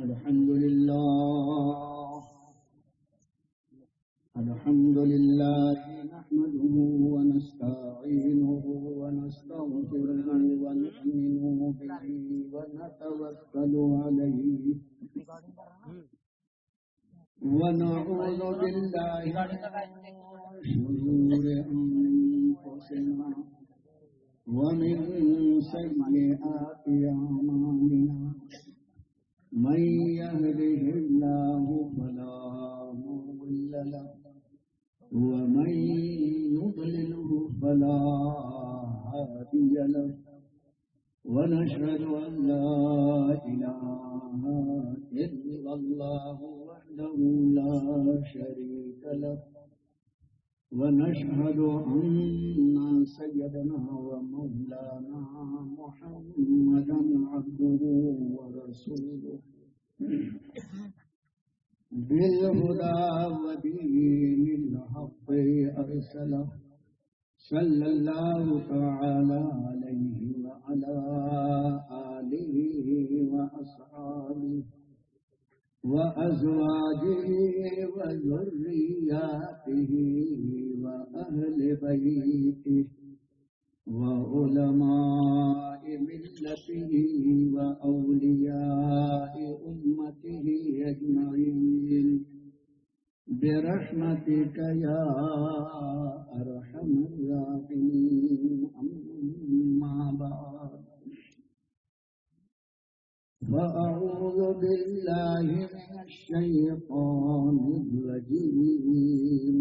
الحمد لله نحمده ونستعينه ونستغفره ونؤمن به ونتوكل عليه ونعوذ بالله من شرور أنفسنا ومن سيئات أعمالنا من يهده الله فلا مضل له ومن يضلله فلا هادي له ونشهد أن لا إله إلا الله وحده لا شريك له ونشهد أن سيدنا ومولانا محمدا عبده ورسوله بالهدى ودين الحق أرسله صلى الله تعالى عليه وعلى آله وأصحابه وأزواجه وذرياته وأهل بيته وعلماء ملته وأولياء أمته أجمعين برحمتك يا أرحم الراحمين. أما بعد فأعوذ بالله من الشيطان الرجيم.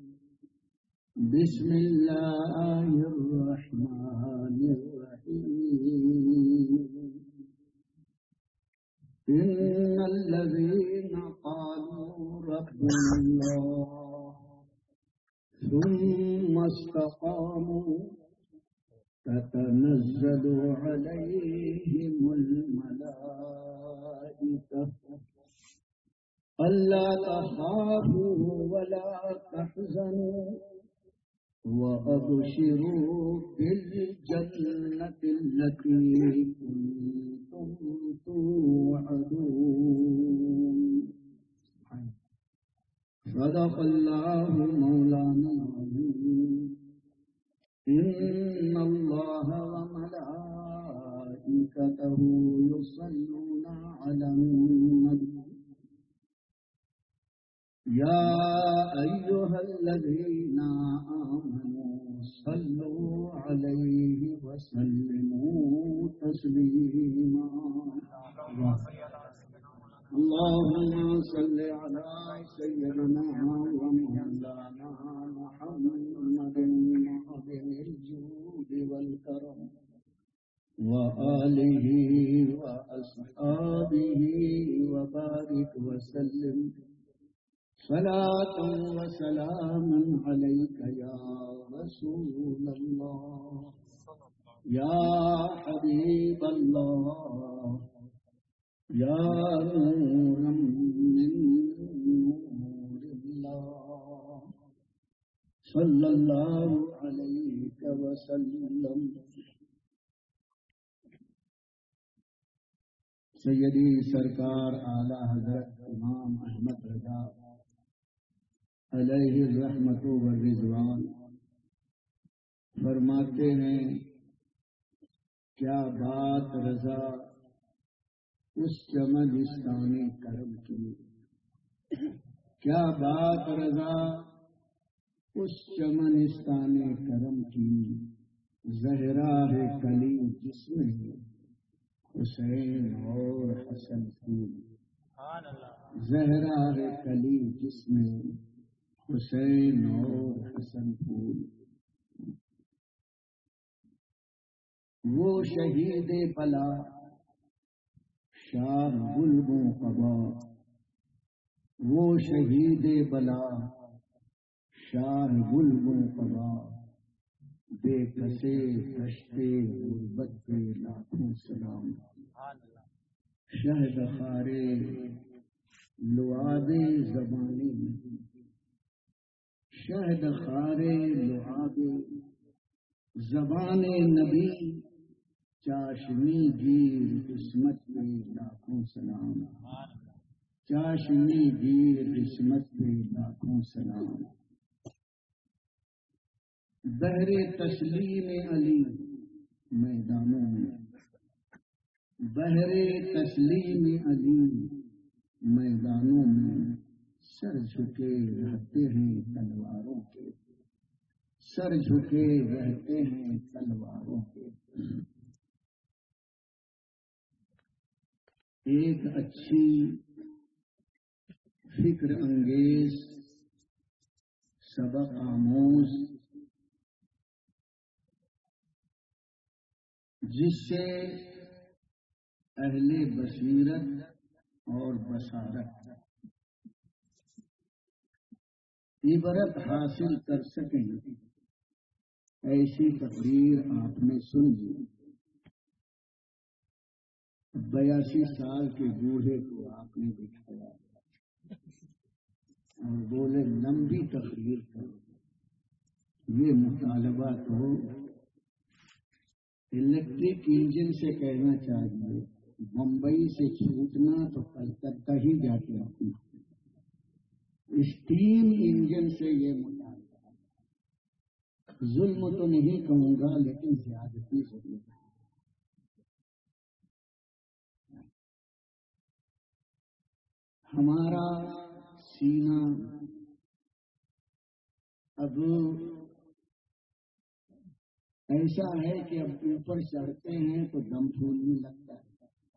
بسم الله الرحمن الرحيم. إن الذين قالوا ربنا الله ثم استقاموا تتنزل عليهم الملائكة ألا تخافوا ولا تحزنوا وأبشروا بالجنة التي كنتم توعدون. صدق الله مولانا العظيم. إن الله وملائكته يصلون على النبي يا أيها الذين آمنوا صلوا عليه وسلموا تسليما. اللهم صل على سيدنا ومولانا محمد معظم الجود والكرم وآله وأصحابه وبارك وسلم صلاة وسلام عليك يا رسول الله يا حبيب الله يا نورا من نور الله صلى الله عليك وسلم. سیدی سرکار اعلی حضرت امام احمد رضا علیہ الرحمت والرضوان فرماتے ہیں کیا بات رضا اس چمنستان کرم کی، کیا بات رضا اس چمنستان کرم کی، زہرا ہے کلی جس میں حسین اور حسن پھول، زہرا ہے کلی جس میں حسین اور حسن پھول. وہ شہید بلا شاہ بلبوں قبا، وہ شہید بلا شاہ بلبوں قبا، بے کسے کشتے غربت پہ لاکھوں سلام. شہد خارے لعاب زبانی، شہد خارے لعاب زبان نبی چاشنی گیر قسمت پہ لاکھوں سلام، چاشنی گیر قسمت پہ لاکھوں سلام، بہر تسلیم علی میدانوں میں، بہر تسلیم علی میدانوں میں سر جھکے رہتے ہیں تلواروں کے، سر جھکے رہتے ہیں تلواروں کے۔ ایک اچھی فکر انگیز سبق آموز جس سے اہل بصیرت اور بصارت عبرت حاصل کر سکیں، ایسی تقریر آپ نے سن لی۔ 82 سال کے بوڑھے کو آپ نے دکھایا اور بولے لمبی تقریر کرو۔ یہ مطالبہ تو الیکٹرک انجن سے کہنا چاہیے، بمبئی سے چھوٹنا تو کلکتہ ہی جاتے اپنا، اسٹیم انجن سے یہ مطالبہ۔ ظلم تو نہیں کہوں گا لیکن زیادتی ضرور ہے۔ ہمارا سینہ اب ایسا ہے کہ اب اوپر چڑھتے ہیں تو دم پھولنے لگتا ہے،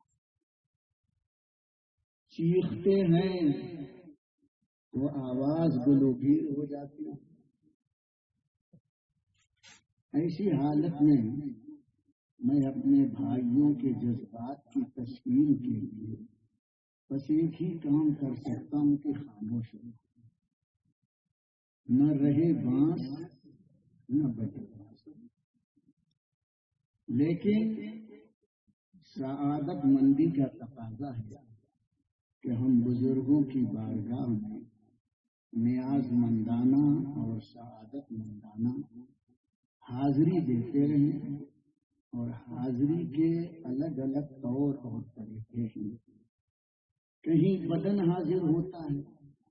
چیختے ہیں وہ آواز گلوگیر ہو جاتی ہے۔ ایسی حالت میں میں اپنے بھائیوں کے جذبات کی تسکین کے لیے بس ایک ہی کام کر سکتا ہوں کہ خاموش ہوں، نہ رہے بانس نہ بجے بانس، لیکن سعادت مندی کا تقاضا ہے کہ ہم بزرگوں کی بارگاہ میں نیاز مندانہ اور سعادت مندانہ حاضری دیتے رہیں، اور حاضری کے الگ الگ طور اور طریقے ہیں۔ کہیں بدن حاضر ہوتا ہے،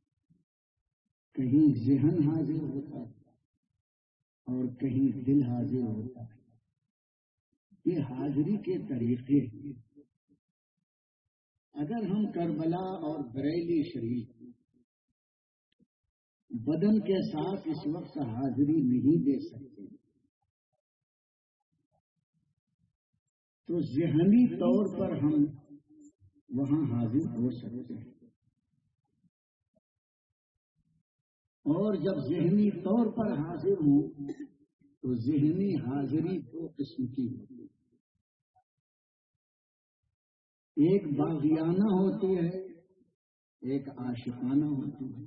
کہیں ذہن حاضر ہوتا ہے، اور کہیں دل حاضر ہوتا ہے۔ یہ حاضری کے طریقے ہیں۔ اگر ہم کربلا اور بریلی شریف بدن کے ساتھ اس وقت حاضری نہیں دے سکتے تو ذہنی طور پر ہم وہاں حاضر ہو سکتے ہیں، اور جب ذہنی طور پر حاضر ہوں تو ذہنی حاضری دو قسم کی ہوتی ہے، ایک باغیانہ ہوتی ہے، ایک عاشقانہ ہوتی ہے۔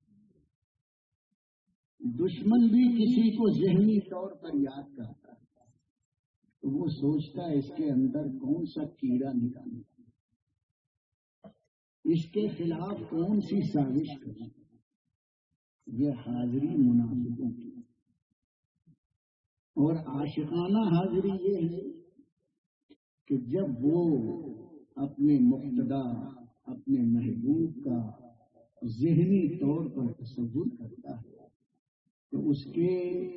دشمن بھی کسی کو ذہنی طور پر یاد کرتا ہے تو وہ سوچتا ہے اس کے اندر کون سا کیڑا نکالے، اس کے خلاف کون سی سازش کرے۔ یہ حاضری منافقوں کی، اور عاشقانہ حاضری یہ ہے کہ جب وہ اپنے مقتدا اپنے محبوب کا ذہنی طور پر تصور کرتا ہے تو اس کے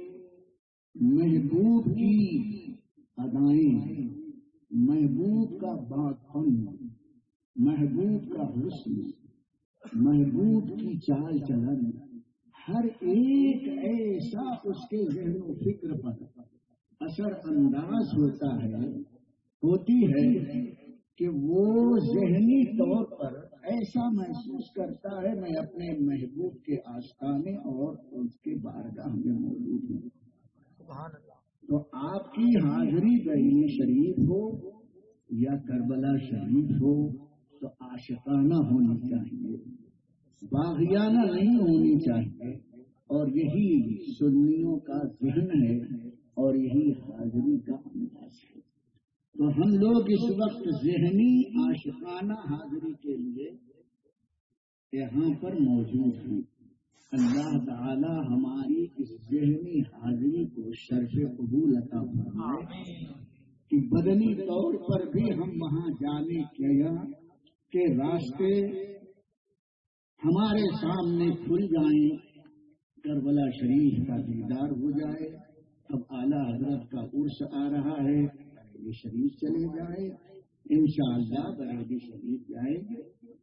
محبوب کی ادائیں، محبوب کا باطن، محبوب کا حسن، محبوب کی چال چلن، ہر ایک ایسا اس کے ذہن و فکر پر اثر انداز ہوتی ہے کہ وہ ذہنی طور پر ایسا محسوس کرتا ہے میں اپنے محبوب کے آستانے اور اس کے بارگاہ میں موجود ہوں۔ تو آپ کی حاضری بریلی شریف ہو یا کربلا شریف ہو تو عاشقانہ ہونی چاہیے، باغیانہ نہیں ہونی چاہیے، اور یہی سنیوں کا ذہن ہے اور یہی حاضری کا انداز ہے۔ تو ہم لوگ اس وقت ذہنی عاشقانہ حاضری کے لیے یہاں پر موجود ہیں۔ اللہ تعالی ہماری اس ذہنی حاضری کو شرف قبول عطا فرمائے، کہ بدنی طور پر بھی ہم وہاں جانے کے راستے ہمارے سامنے کھل جائیں، کربلا شریف کا دیدار ہو جائے. اب اعلیٰ حضرت کا عرس آ رہا ہے، بریلی شریف چلے جائیں، انشاءاللہ بریلی شریف جائیں گے.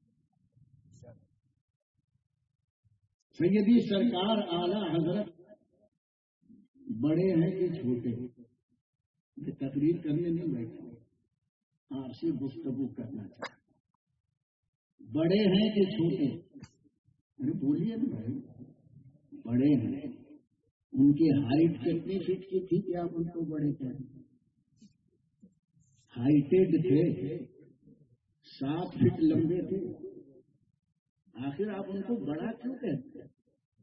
سیدی سرکار اعلیٰ حضرت بڑے ہیں کہ چھوٹے ہیں؟ میں تقریر کرنے نہیں بیٹھا، آپ سے گفتگو کرنا چاہتا. بڑے ہیں کہ چھوٹے؟ ارے بولیے نا بھائی. بڑے ہیں. ان کی ہائٹ کتنی فٹ کی تھی کہ آپ ان کو بڑے کہیں؟ ہائٹیڈ تھے، 7 فٹ لمبے تھے. آخر آپ ان کو بڑا کیوں کہتے ہیں؟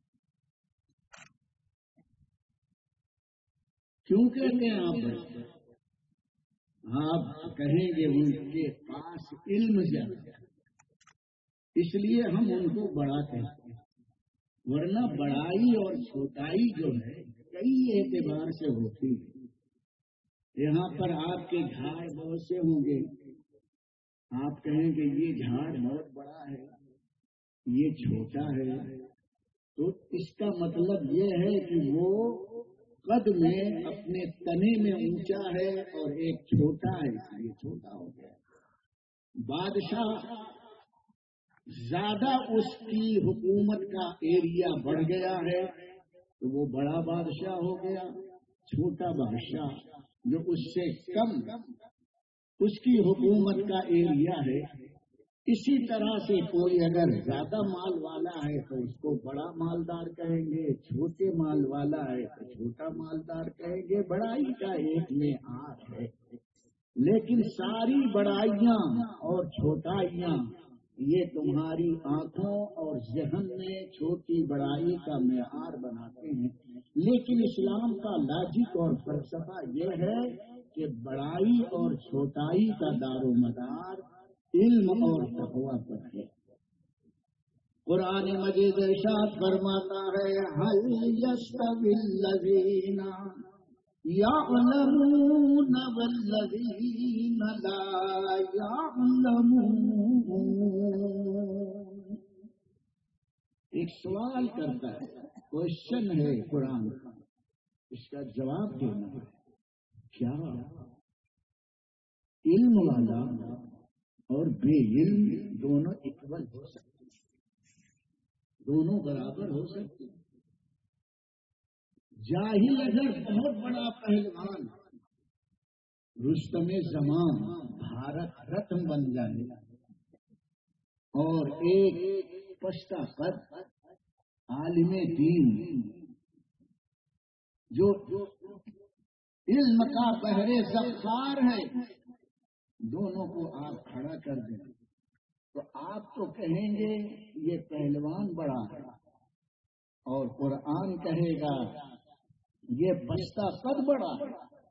کیوں کہتے ہیں آپ؟ آپ کہیں گے ان کے پاس علم زیادہ، اس لیے ہم ان کو بڑا کہتے ہیں. ورنہ بڑائی اور چھوٹائی جو ہے کئی اعتبار سے ہوتی ہے. یہاں پر آپ کے جھاڑ بہت سے ہوں گے، آپ کہیں کہ یہ جھاڑ بہت بڑا ہے، یہ چھوٹا ہے، تو اس کا مطلب یہ ہے کہ وہ قد میں اپنے تنے میں اونچا ہے اور ایک چھوٹا ہے، اس لیے چھوٹا ہو گیا. بادشاہ زیادہ اس کی حکومت کا ایریا بڑھ گیا ہے تو وہ بڑا بادشاہ ہو گیا. چھوٹا بادشاہ جو اس سے کم اس کی حکومت کا ایریا ہے، اسی طرح سے کوئی اگر زیادہ مال والا ہے تو اس کو بڑا مالدار کہیں گے، چھوٹے مال والا ہے تو چھوٹا مالدار کہیں گے. بڑائی کا ایک معیار ہے، لیکن ساری بڑائیاں اور چھوٹائیاں یہ تمہاری آنکھوں اور ذہن میں چھوٹی بڑائی کا معیار بناتے ہیں. لیکن اسلام کا لاجک اور فلسفہ یہ ہے کہ بڑائی اور چھوٹائی کا دار و مدار علم اور تقویٰ پر ہے. قرآن مجید ارشاد فرماتا ہے هل يستوي الذين يعلمون والذين لا يعلمون. ایک سوال کرتا ہے، کوشچن ہے قرآن کا، اس کا جواب دینا ہے. کیا علم والا اور بے علم دونوں اکول ہو سکتے ہیں؟ دونوں برابر ہو سکتے ہیں؟ جاہل اگر بہت بڑا پہلوان رستم زمان بھارت رتن بن جائے اور ایک پشتا قد عالم دین جو علم کا بحر ذخار ہے، دونوں کو آپ کھڑا کر دیں تو آپ تو کہیں گے یہ پہلوان بڑا ہے، اور قرآن کہے گا یہ پشتا قد بڑا ہے.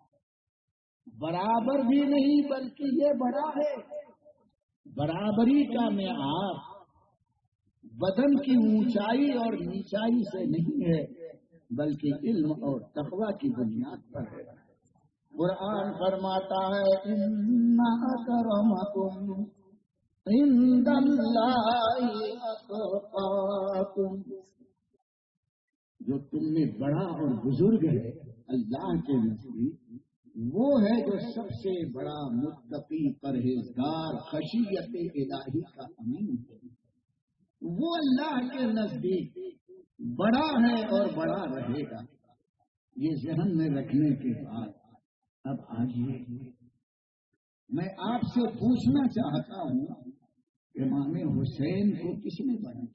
برابر بھی نہیں بلکہ یہ بڑا ہے. برابری کا معیار بدن کی اونچائی اور نیچائی سے نہیں ہے بلکہ علم اور تقویٰ کی بنیاد پر ہے. قرآن فرماتا ہے ان اکرمکم عند اللہ اتقاکم. جو تم میں بڑا اور بزرگ ہے اللہ کے نزدیک وہ ہے جو سب سے بڑا متقی پرہیزگار خشیت الہی کا امین ہے. وہ اللہ کے نزدیک بڑا ہے اور بڑا رہے گا. یہ ذہن میں رکھنے کے بعد اب آئیے میں آپ سے پوچھنا چاہتا ہوں، امام حسین کو کس نے بنایا؟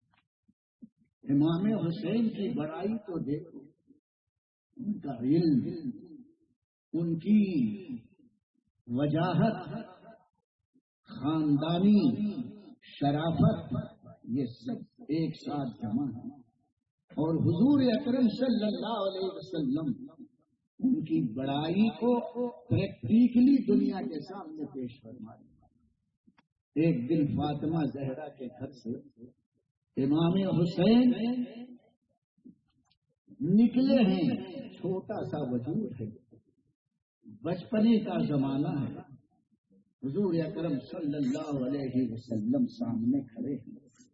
امام حسین کی بڑائی تو دیکھو، ان کا علم، ان کی وجاہت، خاندانی شرافت، یہ سب ایک ساتھ جمع ہے. اور حضور اکرم صلی اللہ علیہ وسلم ان کی بڑائی کو پریکٹیکلی دنیا کے سامنے پیش فرما دیا. ایک دن فاطمہ زہرا کے گھر سے امام حسین نکلے ہیں، چھوٹا سا وجود ہے، بچپنے کا زمانہ ہے، حضور اکرم صلی اللہ علیہ وسلم سامنے کھڑے ہیں،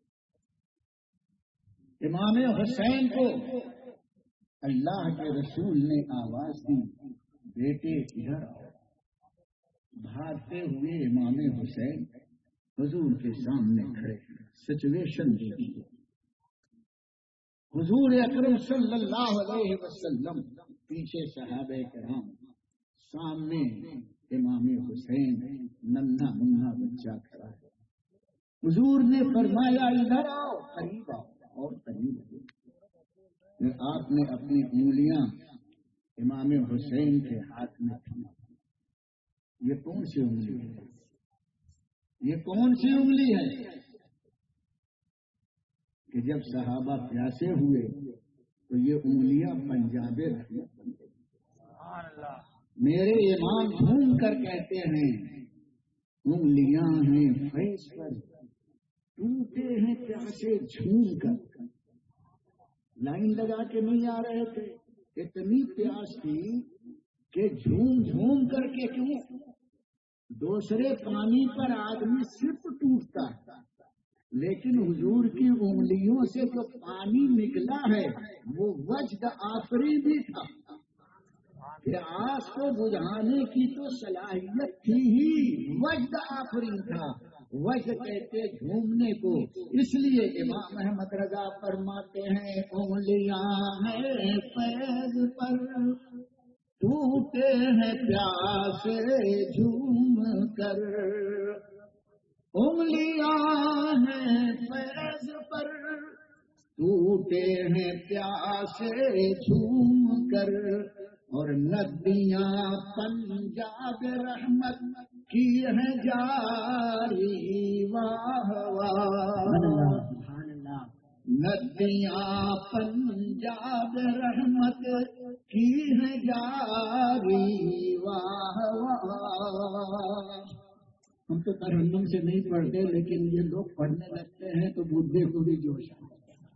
امام حسین کو اللہ کے رسول نے آواز دی، بیٹے ادھر آؤ۔ بھاگتے ہوئے امام حسین حضور کے سامنے کھڑے ہیں، سچویشن دیکھیے، حضور اکرم صلی اللہ علیہ وسلم پیچھے صحابہ کرام، سامنے امام حسین ننھا منھا بچہ کھڑا ہے۔ حضور نے فرمایا ادھر آؤ، قریب آؤ، اور قریب آؤ۔ آپ نے اپنی انگلیاں امام حسین کے ہاتھ میں تھی۔ یہ کون سی انگلی ہے؟ یہ کون سی انگلی ہے کہ جب صحابہ پیاسے ہوئے تو یہ انگلیاں پنجاب رحمت بن گئی؟ میرے امام جھوم کر کہتے ہیں، انگلیاں ہیں فیض پر، ٹوٹے ہیں پیاسے جھوم کر۔ لائن لگا کے نہیں آ رہے تھے، اتنی پیاس تھی کہ جھوم جھوم کر کے کیوں دوسرے پانی پر آدمی صرف ٹوٹتا ہے، لیکن حضور کی انگلیوں سے جو پانی نکلا ہے وہ وجد آفری بھی تھا۔ پیاس کو بجھانے کی تو صلاحیت تھی ہی، وجد آفری تھا۔ وجد کہتے جھومنے کو، اس لیے امام احمد رضا فرماتے ہیں، انگلیاں ہیں فیض پر، ٹوٹے ہیں پیاسے جھوم کر۔ انگلیاں ہیں فیض پر، ٹوٹے ہیں پیاسے جھوم کر، اور ندیاں پنجاب رحمت کی ہیں جاری، واہ واہ، ندیاں پنجاب رحمت کی ہیں جاری، واہ واہ۔ ہم تو ترنم سے نہیں پڑھتے، لیکن یہ لوگ پڑھنے لگتے ہیں تو بڈھے کو بھی جوش آتا ہے۔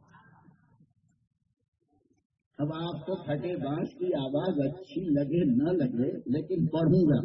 اب آپ کو پھٹے بانس کی آواز اچھی لگے نہ لگے، لیکن پڑھوں گا۔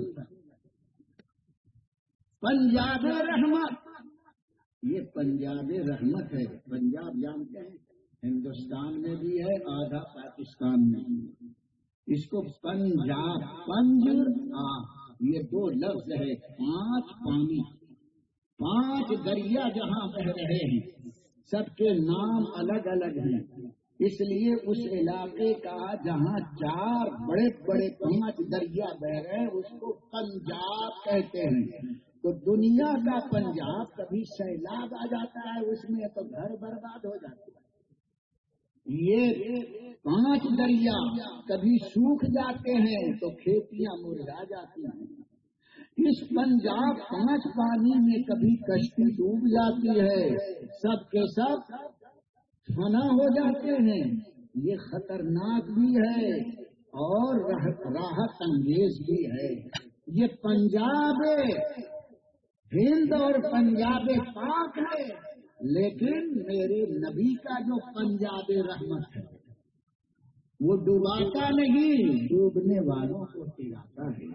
پنجاب رحمت، یہ پنجاب رحمت ہے۔ پنجاب جانتے ہیں ہندوستان میں بھی ہے، آدھا پاکستان میں بھی ہے۔ اس کو پنجاب، پنج یہ دو لفظ ہے، 5 پانی، 5 دریا جہاں بہ رہے ہیں، سب کے نام الگ الگ ہیں۔ اس لیے اس علاقے کا جہاں 4 بڑے بڑے 5 دریا بہ رہے ہیں اس کو پنجاب کہتے ہیں۔ تو دنیا کا پنجاب، کبھی سیلاب آ جاتا ہے اس میں تو گھر برباد ہو جاتے ہیں۔ یہ 5 دریا کبھی سوکھ جاتے ہیں تو کھیتیاں مرجھا جاتی ہیں۔ اس پنجاب 5 پانی میں کبھی کشتی ڈوب جاتی ہے، سب کے سب فنا ہو جاتے ہیں۔ یہ خطرناک بھی ہے اور راحت انگیز بھی ہے۔ یہ پنجاب ہند اور پنجاب پاک ہے، لیکن میرے نبی کا جو پنجاب رحمت ہے وہ ڈوباتا نہیں، ڈوبنے والوں کو پلاتا ہے،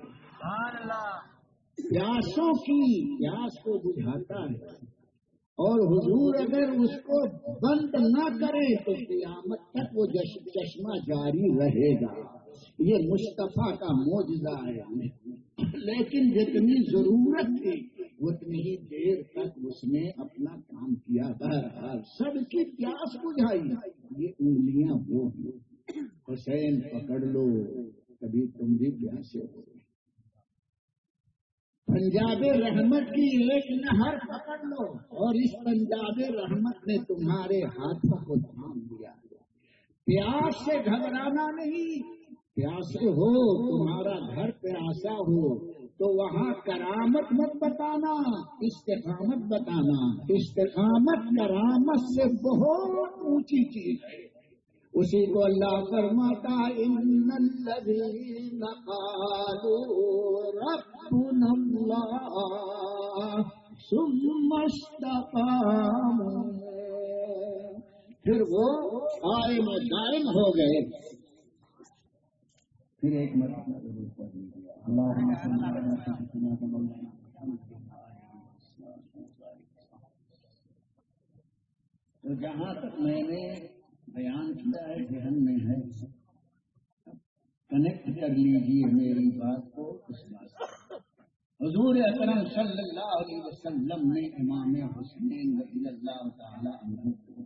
پیاسوں کی پیاس کو بجھاتا ہے۔ اور حضور اگر اس کو بند نہ کرے تو قیامت تک وہ چشمہ جاری رہے گا۔ یہ مصطفیٰ کا معجزہ ہے، لیکن جتنی ضرورت تھی اتنی ہی دیر تک اس نے اپنا کام کیا۔ بہرحال سب کی پیاس بجھائی۔ یہ انگلیاں وہ ہیں، حسین پکڑ لو، کبھی تم بھی پیاسے ہو۔ پنجاب رحمت کی ایک نہر پکڑ لو اور اس پنجاب رحمت نے تمہارے ہاتھوں کو تھام لیا۔ پیاس سے گھبرانا نہیں، پیاسے ہو، تمہارا گھر پیاسا ہو تو وہاں کرامت مت بتانا، استقامت بتانا۔ استقامت کرامت سے بہت اونچی چیز ہے۔ اسی کو اللہ فرماتا ان الذین قالوا ربنا اللہ ثم استقاموا، پھر وہ قائم و دائم ہو گئے۔ پھر ایک مرتبہ ضرور پڑھ لیجیے۔ اللهم صل على سيدنا مولانا محمد۔ تو جہاں تک میں نے بیان کیا ہے ذہن میں ہے، کنیکٹ کر لیجیے میری بات کو اس بات سے۔ حضور اکرم صلی اللہ علیہ وسلم نے امام حسین رضی اللہ تعالی عنہ کو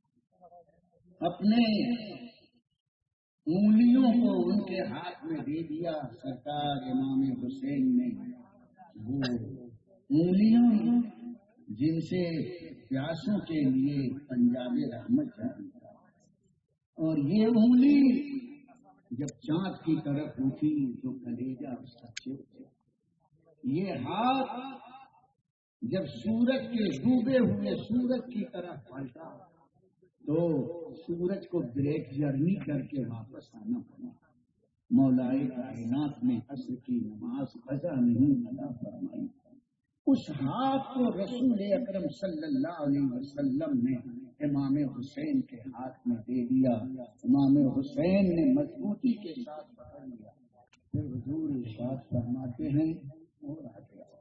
اپنے انگلیوں کو ان کے ہاتھ میں دے دیا۔ سرکار امام حسین نے وہ انگلیاں جن سے پیاسوں کے لیے پنجاب رحمت جاری تھا، اور یہ انگلی جب چاند کی طرف اٹھی تو کلیجہ اس کا چپ گیا۔ یہ ہاتھ جب سورج کے ڈوبے ہوئے سورج کی طرف پلٹا تو سورج کو بریک جرنی کر کے واپس آنا پڑا۔ مولائے کائنات نے عصر کی نماز قضا نہیں ادا فرمائی۔ اس ہاتھ کو رسول اکرم صلی اللہ علیہ وسلم نے امام حسین کے ہاتھ میں دے دیا۔ امام حسین نے مضبوطی کے ساتھ پکڑ لیا۔ پھر حضور ارشاد فرماتے ہیں اور آگے آؤ۔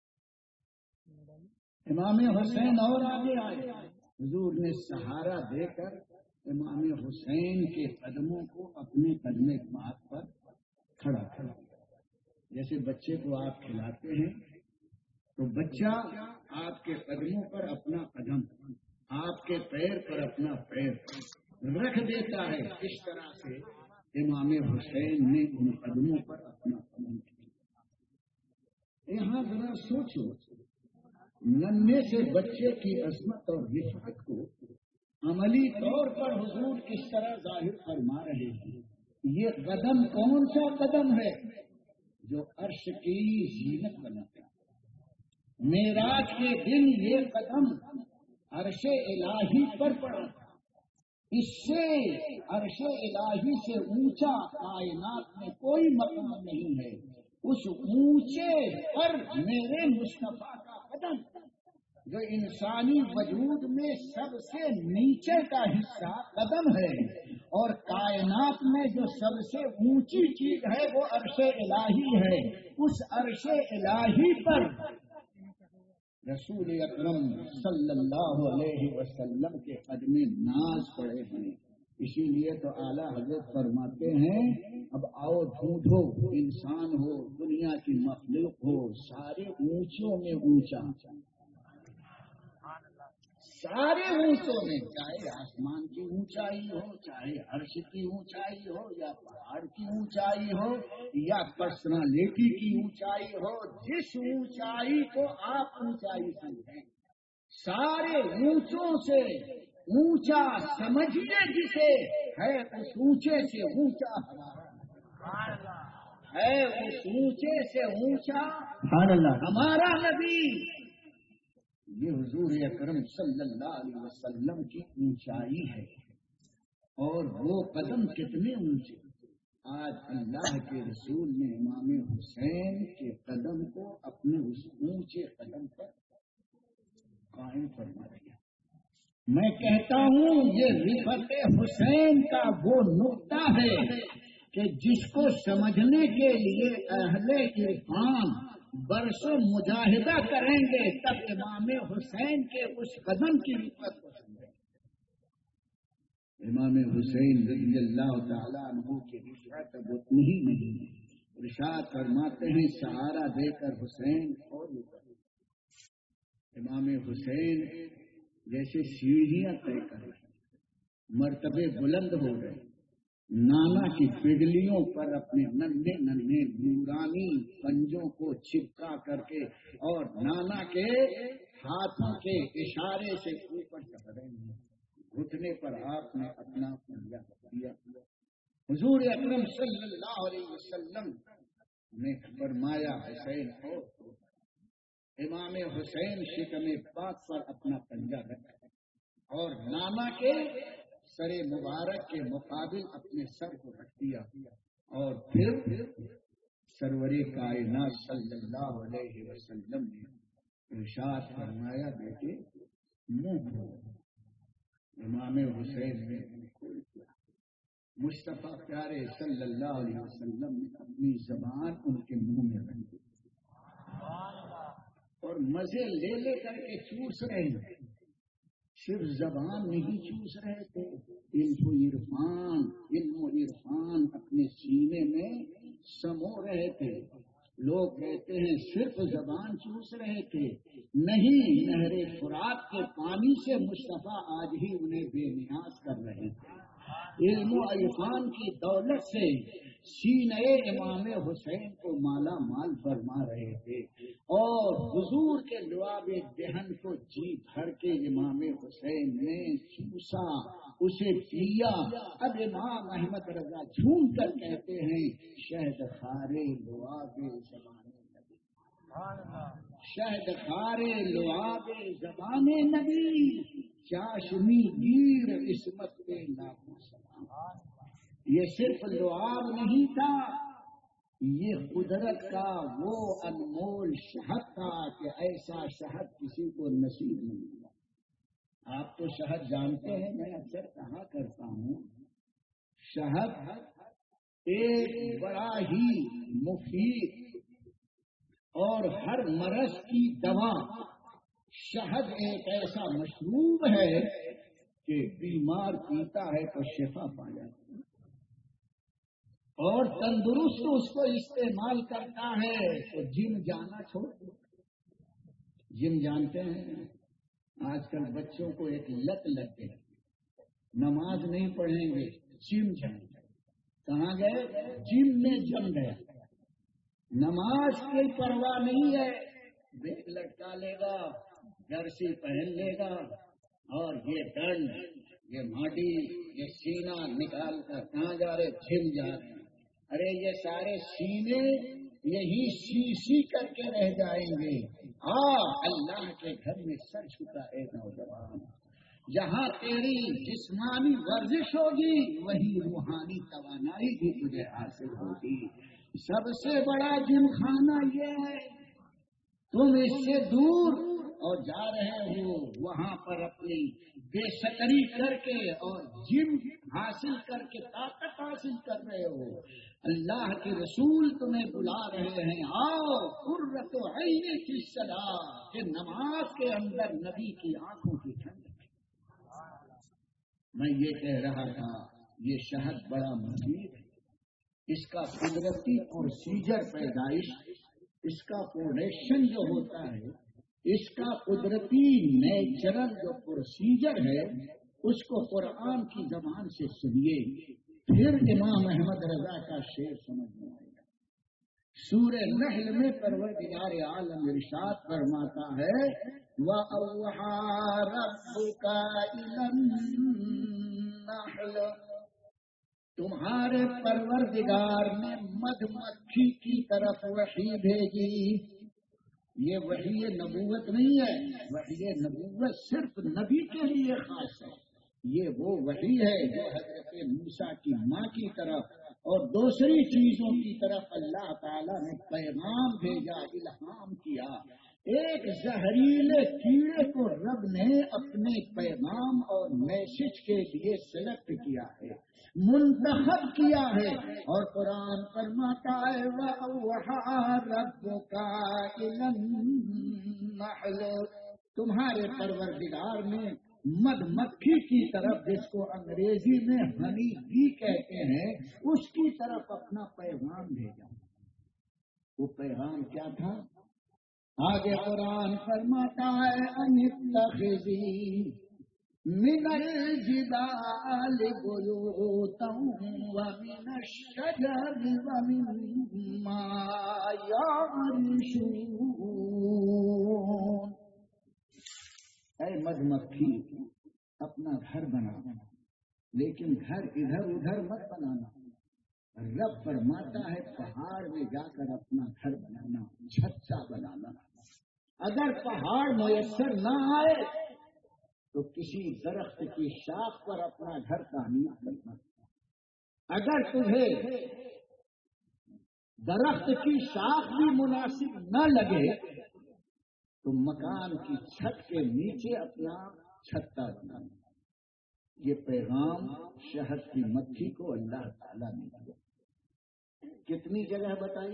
امام حسین اور آگے آئے۔ حضور نے سہارا دے کر امام حسین کے قدموں کو اپنے قدم پاک پر کھڑا کر دیا۔ جیسے بچے کو آپ کھلاتے ہیں تو بچہ آپ کے قدموں پر اپنا قدم، آپ کے پیر پر اپنا پیر رکھ دیتا ہے، اس طرح سے امام حسین نے ان قدموں پر اپنا قدم کیا۔ یہاں ذرا سوچو، ننھے سے بچے کی عظمت اور رفعت کو عملی طور پر حضور کس طرح ظاہر فرما رہے ہیں۔ یہ قدم کون سا قدم ہے جو عرش کی زینت بناتا ہے؟ معراج کے دن یہ قدم عرش الہی پر پڑا تھا۔ اس سے عرش الہی سے اونچا کائنات میں کوئی مقام نہیں ہے۔ اس اونچے پر میرے مصطفیٰ کا قدم جو انسانی وجود میں سب سے نیچے کا حصہ قدم ہے، اور کائنات میں جو سب سے اونچی چیز ہے وہ عرش الہی ہے۔ اس عرش الہی پر رسول اکرم صلی اللہ علیہ وسلم کے قدم ناز پڑے ہیں۔ اسی لیے تو اعلیٰ حضرت فرماتے ہیں اب آؤ ڈھونڈو، انسان ہو، دنیا کی مخلوق ہو، سارے اونچوں میں اونچا، سارے اونچوں میں، چاہے آسمان کی اونچائی ہو، چاہے عرش کی اونچائی ہو، یا پہاڑ کی اونچائی ہو، یا پرسنالٹی کی اونچائی ہو، جس اونچائی کو آپ اونچائی سمجھیں، سارے اونچوں سے اونچا سمجھیے جسے ہے، اس اونچے سے اونچا ہمارا ہے، اس اونچے سے اونچا ہمارا نبی۔ یہ حضور اکرم صلی اللہ علیہ وسلم کی اونچائی ہے، اور وہ قدم کتنے اونچے۔ آج اللہ کے رسول نے امام حسین کے قدم کو اپنے اس اونچے قدم پر قائم فرما دیا۔ میں کہتا ہوں یہ رفعت حسین کا وہ نقطہ ہے کہ جس کو سمجھنے کے لیے اہل عرفان برسوں مجاہدہ کریں گے تب امام حسین کے اس قدم کی رفعت کو سمجھیں۔ امام حسین رضی اللہ تعالیٰ عنہ کی رفعت اب اتنی ہی نہیں ہے۔ ارشاد فرماتے ہیں سہارا دے کر حسین اور امام حسین جیسے سیڑھیاں طے کر رہے، مرتبے بلند ہو گئے، نانا کی پگلیوں پر اپنے ننھے ننھے نورانی پنجوں کو چپکا کر کے اور نانا کے ہاتھوں کے اشارے سے اوپر چڑھ رہے ہیں۔ گھٹنے پر آپ نے اپنا پنجہ رکھ دیا۔ حضور اکرم صلی اللہ علیہ وسلم نے فرمایا حسین ہو، امام حسین شکم پاک پر اپنا پنجہ رکھا اور نانا کے سر مبارک کے مقابل اپنے سر کو رکھ دیا، اور پھر سرور کائنات صلی اللہ علیہ وسلم نے ارشاد فرمایا بیٹے منہ کھولو۔ امام حسین نے منہ کھول دیا۔ مصطفیٰ پیارے صلی اللہ علیہ وسلم نے اپنی زبان ان کے منہ میں رکھ دی اور مزے لے لے کر کے چوس رہے ہیں. صرف زبان نہیں چوس رہے تھے، علم و عرفان اپنے سینے میں سمو رہے تھے. لوگ کہتے ہیں صرف زبان چوس رہے تھے، نہیں، نہر فرات کے پانی سے مصطفیٰ آج ہی انہیں بے نیاز کر رہے تھے. علم و عرفان کی دولت سے سینے امام حسین کو مالا مال فرما رہے تھے اور حضور کے لعاب دہن کو جی بھر کے امام حسین نے چوسا، اسے پیا. اب امام احمد رضا جھوم کر کہتے ہیں شہد خارے لعاب زبان نبی، شہد خارے لعاب زبان نبی، چاشنی گیر عصمت کے نامو سلام. یہ صرف لعاب نہیں تھا، یہ قدرت کا وہ انمول شہد تھا کہ ایسا شہد کسی کو نصیب نہیں ہوا. آپ تو شہد جانتے ہیں، میں اکثر کہا کرتا ہوں شہد ایک بڑا ہی مفید اور ہر مرض کی دوا. شہد ایک ایسا مشروب ہے کہ بیمار پیتا ہے تو شفا پا جاتا ہے اور تندرست اس کو استعمال کرتا ہے تو جم جانا چھوڑ دو. جم جانتے ہیں آج کل بچوں کو ایک لت لگ گئی، نماز نہیں پڑھیں گے جم جائیں گے. کہاں گئے؟ جم میں جم گیا. نماز کی پرواہ نہیں ہے، بیگ لٹکا لے گا، جرسی پہن لے گا اور یہ ڈنڈ، یہ ماڈی، یہ سینہ نکال کر کہاں جا رہے؟ جم جا رہے ہیں. ارے یہ سارے سینے یہی سی کر کے رہ جائیں گے. اللہ کے گھر میں سر جھکا ہے نوجوان. جہاں تیری جسمانی ورزش ہوگی وہیں روحانی توانائی بھی تجھے حاصل ہوگی. سب سے بڑا جم خانہ یہ ہے، تم اس سے دور اور جا رہے ہو وہاں پر اپنی بے شکری کر کے اور جم حاصل کر کے طاقت حاصل کر رہے ہو. اللہ کے رسول تمہیں بلا رہے ہیں، آؤ قرۃ عین کی صلاۃ، کہ نماز کے اندر نبی کی آنکھوں کی ٹھنڈک. میں یہ کہہ رہا تھا یہ شہد بڑا مفید ہے. اس کا قدرتی پروسیجر پیدائش، اس کا پروڈکشن جو ہوتا ہے، اس کا قدرتی نیچرل جو پروسیجر ہے، اس کو قرآن کی زبان سے سنیے، پھر امام احمد رضا کا شعر سمجھ میں آئے گا. سورہ نحل میں پروردگار عالم ارشاد فرماتا ہے وَأَوْحَىٰ رَبُّكَ إِلَى النَّحْلِ، تمہارے پروردگار نے مدھ مکھی کی طرف وحی بھیجی. یہ وحی نبوت نہیں ہے، وحی نبوت صرف نبی کے لیے خاص ہے. یہ وہ وحی ہے جو حضرت موسیٰ کی ماں کی طرف اور دوسری چیزوں کی طرف اللہ تعالیٰ نے پیغام بھیجا، الہام کیا. ایک زہریلے کیڑے کو رب نے اپنے پیغام اور میسج کے لیے سلیکٹ کیا ہے، منتخب کیا ہے. اور قرآن فرماتا ہے وَأَوْحَىٰ رَبُّكَ إِلَى النَّحْلِ، تمہارے پروردگار نے مدھ مکھی کی طرف، جس کو انگریزی میں ہنی بی کہتے ہیں، اس کی طرف اپنا پیغام بھیجا. وہ پیغام کیا تھا؟ آگے قرآن فرماتا ہے ان اتخذی من الجبال بیوتا ومن الشجر ومما یعرشون. اے مدھ مکھی، اپنا گھر بنانا، لیکن گھر ادھر ادھر مت بنانا. رب فرماتا ہے پہاڑ میں جا کر اپنا گھر بنانا، چھتا بنانا. اگر پہاڑ میسر نہ آئے تو کسی درخت کی شاخ پر اپنا گھر تعمیر کرنا. اگر تمہیں درخت کی شاخ بھی مناسب نہ لگے تو مکان کی چھت کے نیچے اپنا چھتا بنانا. یہ پیغام شہد کی مکھی کو اللہ تعالیٰ نے دیا. کتنی جگہ بتائی؟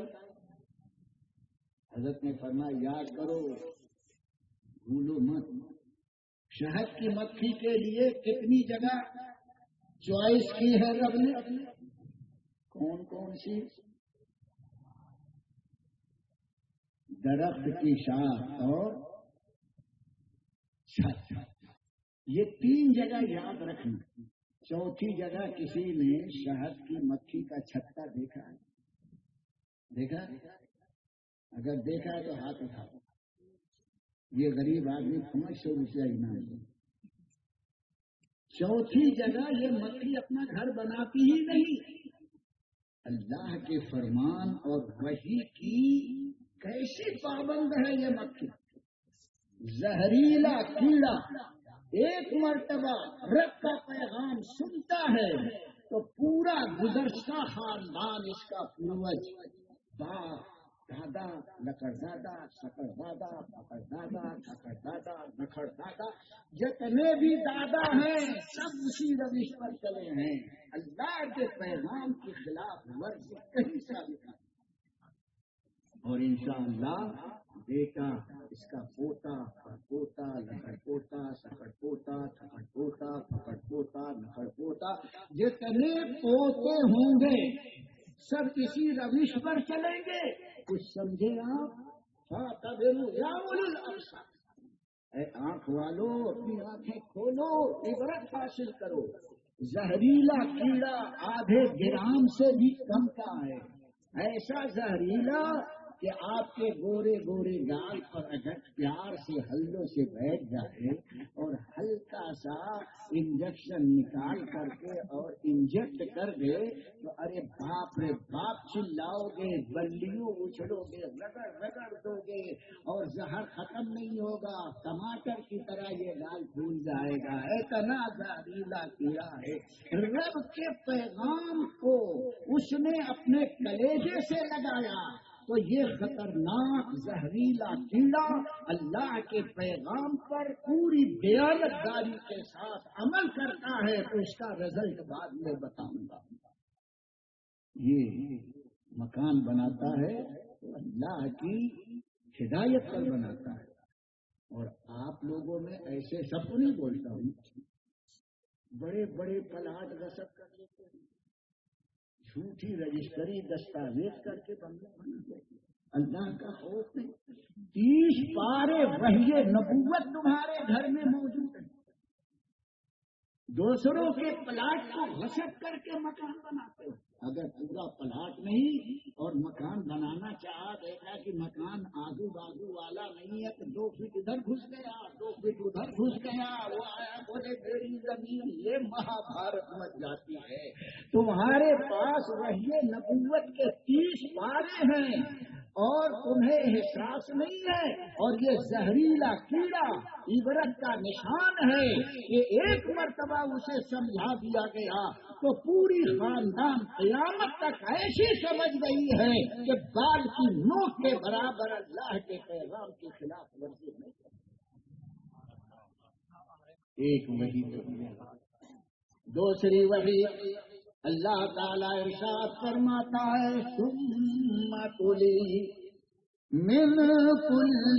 حضرت نے فرمایا یاد کرو، بھولو مت. شہد کی مکھی کے لیے کتنی جگہ چوائس کی ہے رب نے؟ کون کون سی؟ درخت کی شاخ اور چھت. یہ 3 جگہ یاد رکھنا. چوتھی جگہ کسی نے شہد کی مکھی کا چھتا دیکھا ہے؟ دیکھا؟ اگر دیکھا ہے تو ہاتھ اٹھاؤ. یہ غریب آدمی 500 روپیہ انعام دے. چوتھی جگہ یہ مکھی اپنا گھر بناتی ہی نہیں، اللہ کے فرمان اور وحی کی کیسی پابند ہے یہ مکھی. زہریلا کیڑا ایک مرتبہ رب کا پیغام سنتا ہے تو پورا گزشتہ خاندان اس کا پوروج، باپ دادا لکڑ دادا سکڑ دادا پکڑ دادا تھکڑ دادا نکھڑ دادا، جتنے بھی دادا ہیں سب اسی روش پر چلے ہیں. اللہ کے پیغام کی خلاف ورزی کہیں ثابت نہیں. اور انشاءاللہ بیٹا اس کا پوتا پوتا لکڑ پوتا سکڑ پوتا تھکڑ پوتا پکڑ پوتا نکڑ پوتا، جتنے پوتے ہوں گے سب اسی روش پر چلیں گے. کچھ سمجھے آپ؟ اے آنکھ والو اپنی آنکھیں کھولو، عبرت حاصل کرو. زہریلا کیڑا آدھے گرام سے بھی کم کا ہے، ایسا زہریلا کہ آپ کے گورے گورے گال پر اگر پیار سے ہلوں سے بیٹھ جائے اور ہلکا سا انجیکشن نکال کر کے اور انجیکٹ کر دے تو ارے باپ رے باپ چلاؤ گے، بلیوں اچھلو گے، رگڑ رگڑ دو گے اور زہر ختم نہیں ہوگا. ٹماٹر کی طرح یہ گال پھول جائے گا. اتنا زہریلا کیڑا ہے. رب کے پیغام کو اس نے اپنے کلیجے سے لگایا تو یہ خطرناک زہریلا کیڑا اللہ کے پیغام پر پوری دیانتداری کے ساتھ عمل کرتا ہے تو اس کا رزلٹ بعد میں بتاؤں گا. یہ مکان بناتا ہے تو اللہ کی ہدایت پر بناتا ہے. اور آپ لوگوں میں ایسے سب کو نہیں بولتا ہوں، بڑے بڑے پلاٹ رسد کر لیتے ہیں، جھوٹی رجسٹری دستاویز کر کے بنگلہ بناتے ہیں. اللہ کا خوف نہیں. 30 پارے وحی نبوت تمہارے گھر میں موجود ہیں. دوسروں کے پلاٹ کو غصب کر کے مکان بناتے ہو. اگر پورا پلاٹ نہیں اور مکان بنانا چاہا، دیکھا کہ مکان آزو بازو والا نہیں ہے تو 2 فٹ ادھر گھس گیا 2 فٹ ادھر گھس گیا، وہ آیا بولے میری زمین، یہ مہابھارت مچ جاتی ہے. تمہارے پاس وحی نبوت کے 30 پارے ہیں اور تمہیں احساس نہیں ہے. اور یہ زہریلا کیڑا عبرت کا نشان ہے کہ ایک مرتبہ اسے سمجھا دیا گیا تو پوری خاندان قیامت تک ایسی سمجھ گئی ہے کہ بال کی نوک کے برابر اللہ کے پیغام کی خلاف ورزی نہیں کرتی. ایک وحی. دوسری وحی اللہ تعالی ارشاد فرماتا ہے ثم کلی من کل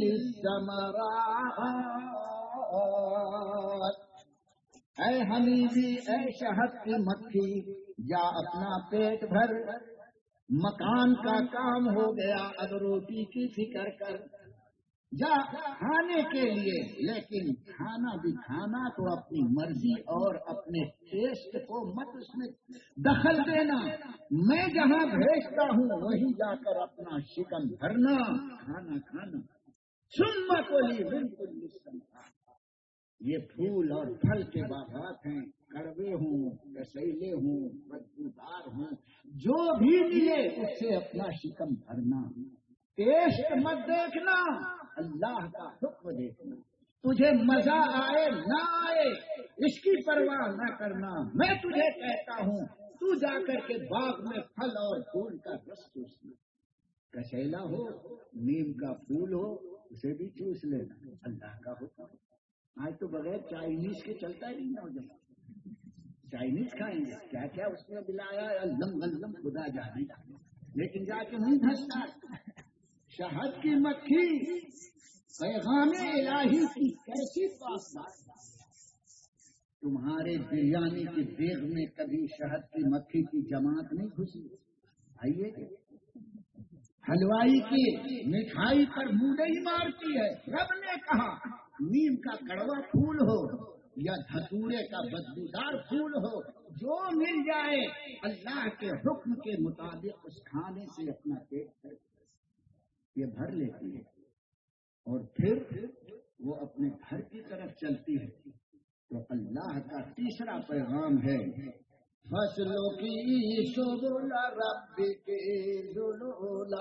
الثمرات، اے حمیدی اے شہد کی مکھی، یا اپنا پیٹ بھر، مکان کا کام ہو گیا، اب روٹی کی فکر کر، جا کھانے کے لیے، لیکن کھانا بھی کھانا تو اپنی مرضی اور اپنے ٹیسٹ کو مت اس میں دخل دینا. میں جہاں بھیجتا ہوں وہیں جا کر اپنا شکم بھرنا، کھانا کھانا. ثم کلی من کل الثمرات، یہ پھول اور پھل کے باغات ہیں، کڑوے ہوں رسیلے ہوں بدبودار ہوں، جو بھی ملے اس سے اپنا شکم بھرنا. ٹیسٹ مت دیکھنا، اللہ کا حکم دیکھنا. تجھے مزہ آئے نہ آئے اس کی پرواہ نہ کرنا. میں تجھے کہتا ہوں تو جا کر کے باغ میں پھل اور پھول کا رس چوسنا. کسیلا ہو نیم کا پھول ہو اسے بھی چوس لینا، اللہ کا حکم. آج تو بغیر چائنیز کے چلتا ہی نہیں نوجوان. چائنیز کھائیں گے، کیا کیا اس میں ملایا لم غلم خدا جانے گا، لیکن جا کے نہیں دھستا۔ شہد کی مکھی پیغام الہی کی کیسی بات، تمہارے بریانی کی دیگ میں کبھی شہد کی مکھی کی جماعت نہیں گھسی؟ آئیے حلوائی کی مٹھائی پر منہ نہیں مارتی ہے۔ رب نے کہا نیم کا کڑوا پھول ہو یا دھتورے کا بدبودار پھول ہو، جو مل جائے اللہ کے حکم کے مطابق اس کھانے سے اپنا پیٹ یہ بھر لیتی ہے، اور پھر وہ اپنے گھر کی طرف چلتی ہے۔ تو اللہ کا تیسرا پیغام ہے فصلوں کی سبل رب کے ذلولا،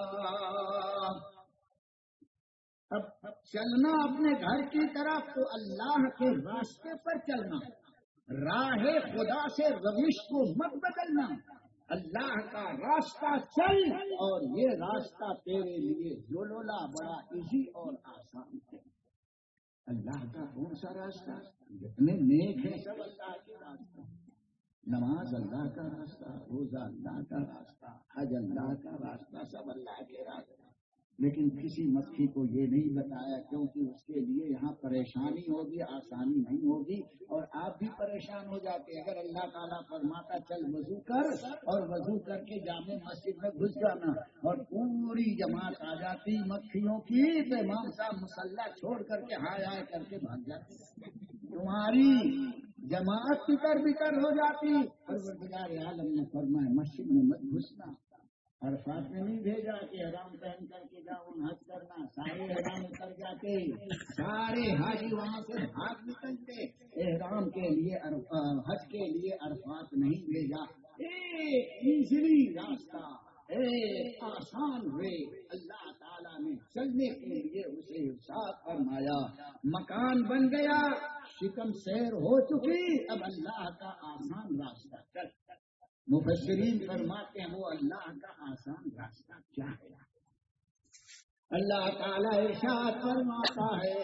اب چلنا اپنے گھر کی طرف تو اللہ کے راستے پر چلنا، راہ خدا سے روش کو مت بدلنا، اللہ کا راستہ چل، اور یہ راستہ تیرے لیے ذلولا بڑا ایزی اور آسان ہے۔ اللہ کا کون سا راستہ؟ جتنے نیک ہیں سب اللہ کے راستہ، نماز اللہ کا راستہ، روزہ اللہ کا راستہ، حج اللہ کا راستہ، سب اللہ کے راستے، لیکن کسی مکھی کو یہ نہیں بتایا، کیونکہ اس کے لیے یہاں پریشانی ہوگی، آسانی نہیں ہوگی، اور آپ بھی پریشان ہو جاتے۔ اگر اللہ تعالیٰ فرماتا چل وضو کر، اور وضو کر کے جامع مسجد میں گھس جانا، اور پوری جماعت آ جاتی مکھیوں کی، تو امام صاحب مسلح چھوڑ کر کے ہائے ہائے کر کے بھاگ جاتے، تمہاری جماعت بکر ہو جاتی۔ پروردگار عالم نے فرمایا مسجد میں مت گھسنا، عرفات میں نہیں بھیجا کہ احرام پہن کر کے جاؤ حج کرنا، سارے احرام اتر جاتے، سارے حاجی وہاں سے بھاگ نکلتے، احرام کے لیے حج کے لیے عرفات نہیں بھیجا، ایک ایزلی راستہ، ایک آسان وے اللہ تعالیٰ نے چلنے کے لیے اسے ارشاد فرمایا، مکان بن گیا، شکم سیر ہو چکی، اب اللہ کا آسان راستہ چل۔ مفسرین فرماتے ہیں وہ اللہ کا آسان راستہ کیا ہے؟ اللہ تعالیٰ ارشاد فرماتا ہے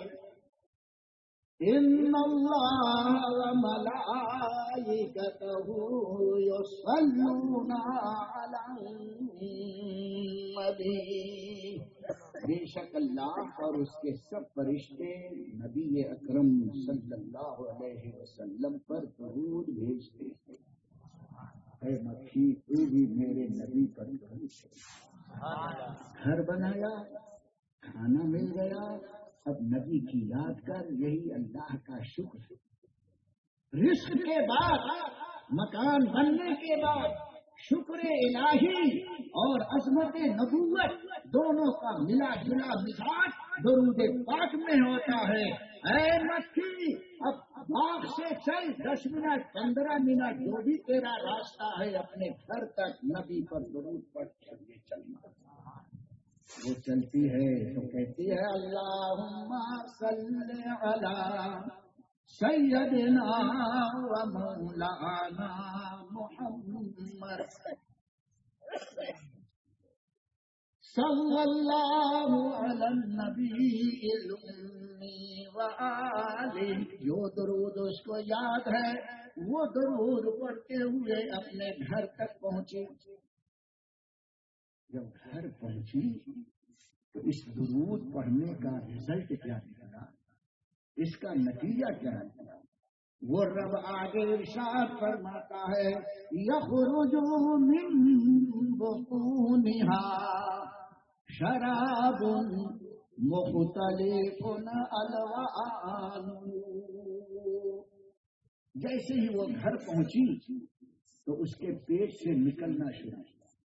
ان اللہ وملائکتہ یصلون علی النبی، بے شک اللہ اور اس کے سب فرشتے نبی اکرم صلی اللہ علیہ وسلم پر درود بھیجتے ہیں۔ اے مکھی تو بھی میرے نبی پر گھر بنایا، کھانا مل گیا، اب نبی کی یاد کر، یہی اللہ کا شکر ہے۔ رزق کے بعد، مکان بننے کے بعد شکر الہی اور عظمت نبوت دونوں کا ملا جلا مزاج درود پاک میں ہوتا ہے۔ اے مکھی اب باغ سے چل، 10 منٹ 15 منٹ جو بھی تیرا راستہ ہے اپنے گھر تک نبی پر درود پڑھ کے چلنا۔ وہ چلتی ہے تو کہتی ہے اللہم صلی علی سیدنا و مولانا محمد صلی اللہ علی النبی الامی و آلہ، جو درود اس کو یاد ہے وہ درود پڑھتے ہوئے اپنے گھر تک پہنچی۔ جب گھر پہنچی تو اس درود پڑھنے کا رزلٹ کیا نکلا، اس کا نتیجہ کیا نکلا، وہ رب آگے ارشاد فرماتا ہے یخرج من بطونها شراب مختلف الوان، جیسے ہی وہ گھر پہنچی تو اس کے پیٹ سے نکلنا شروع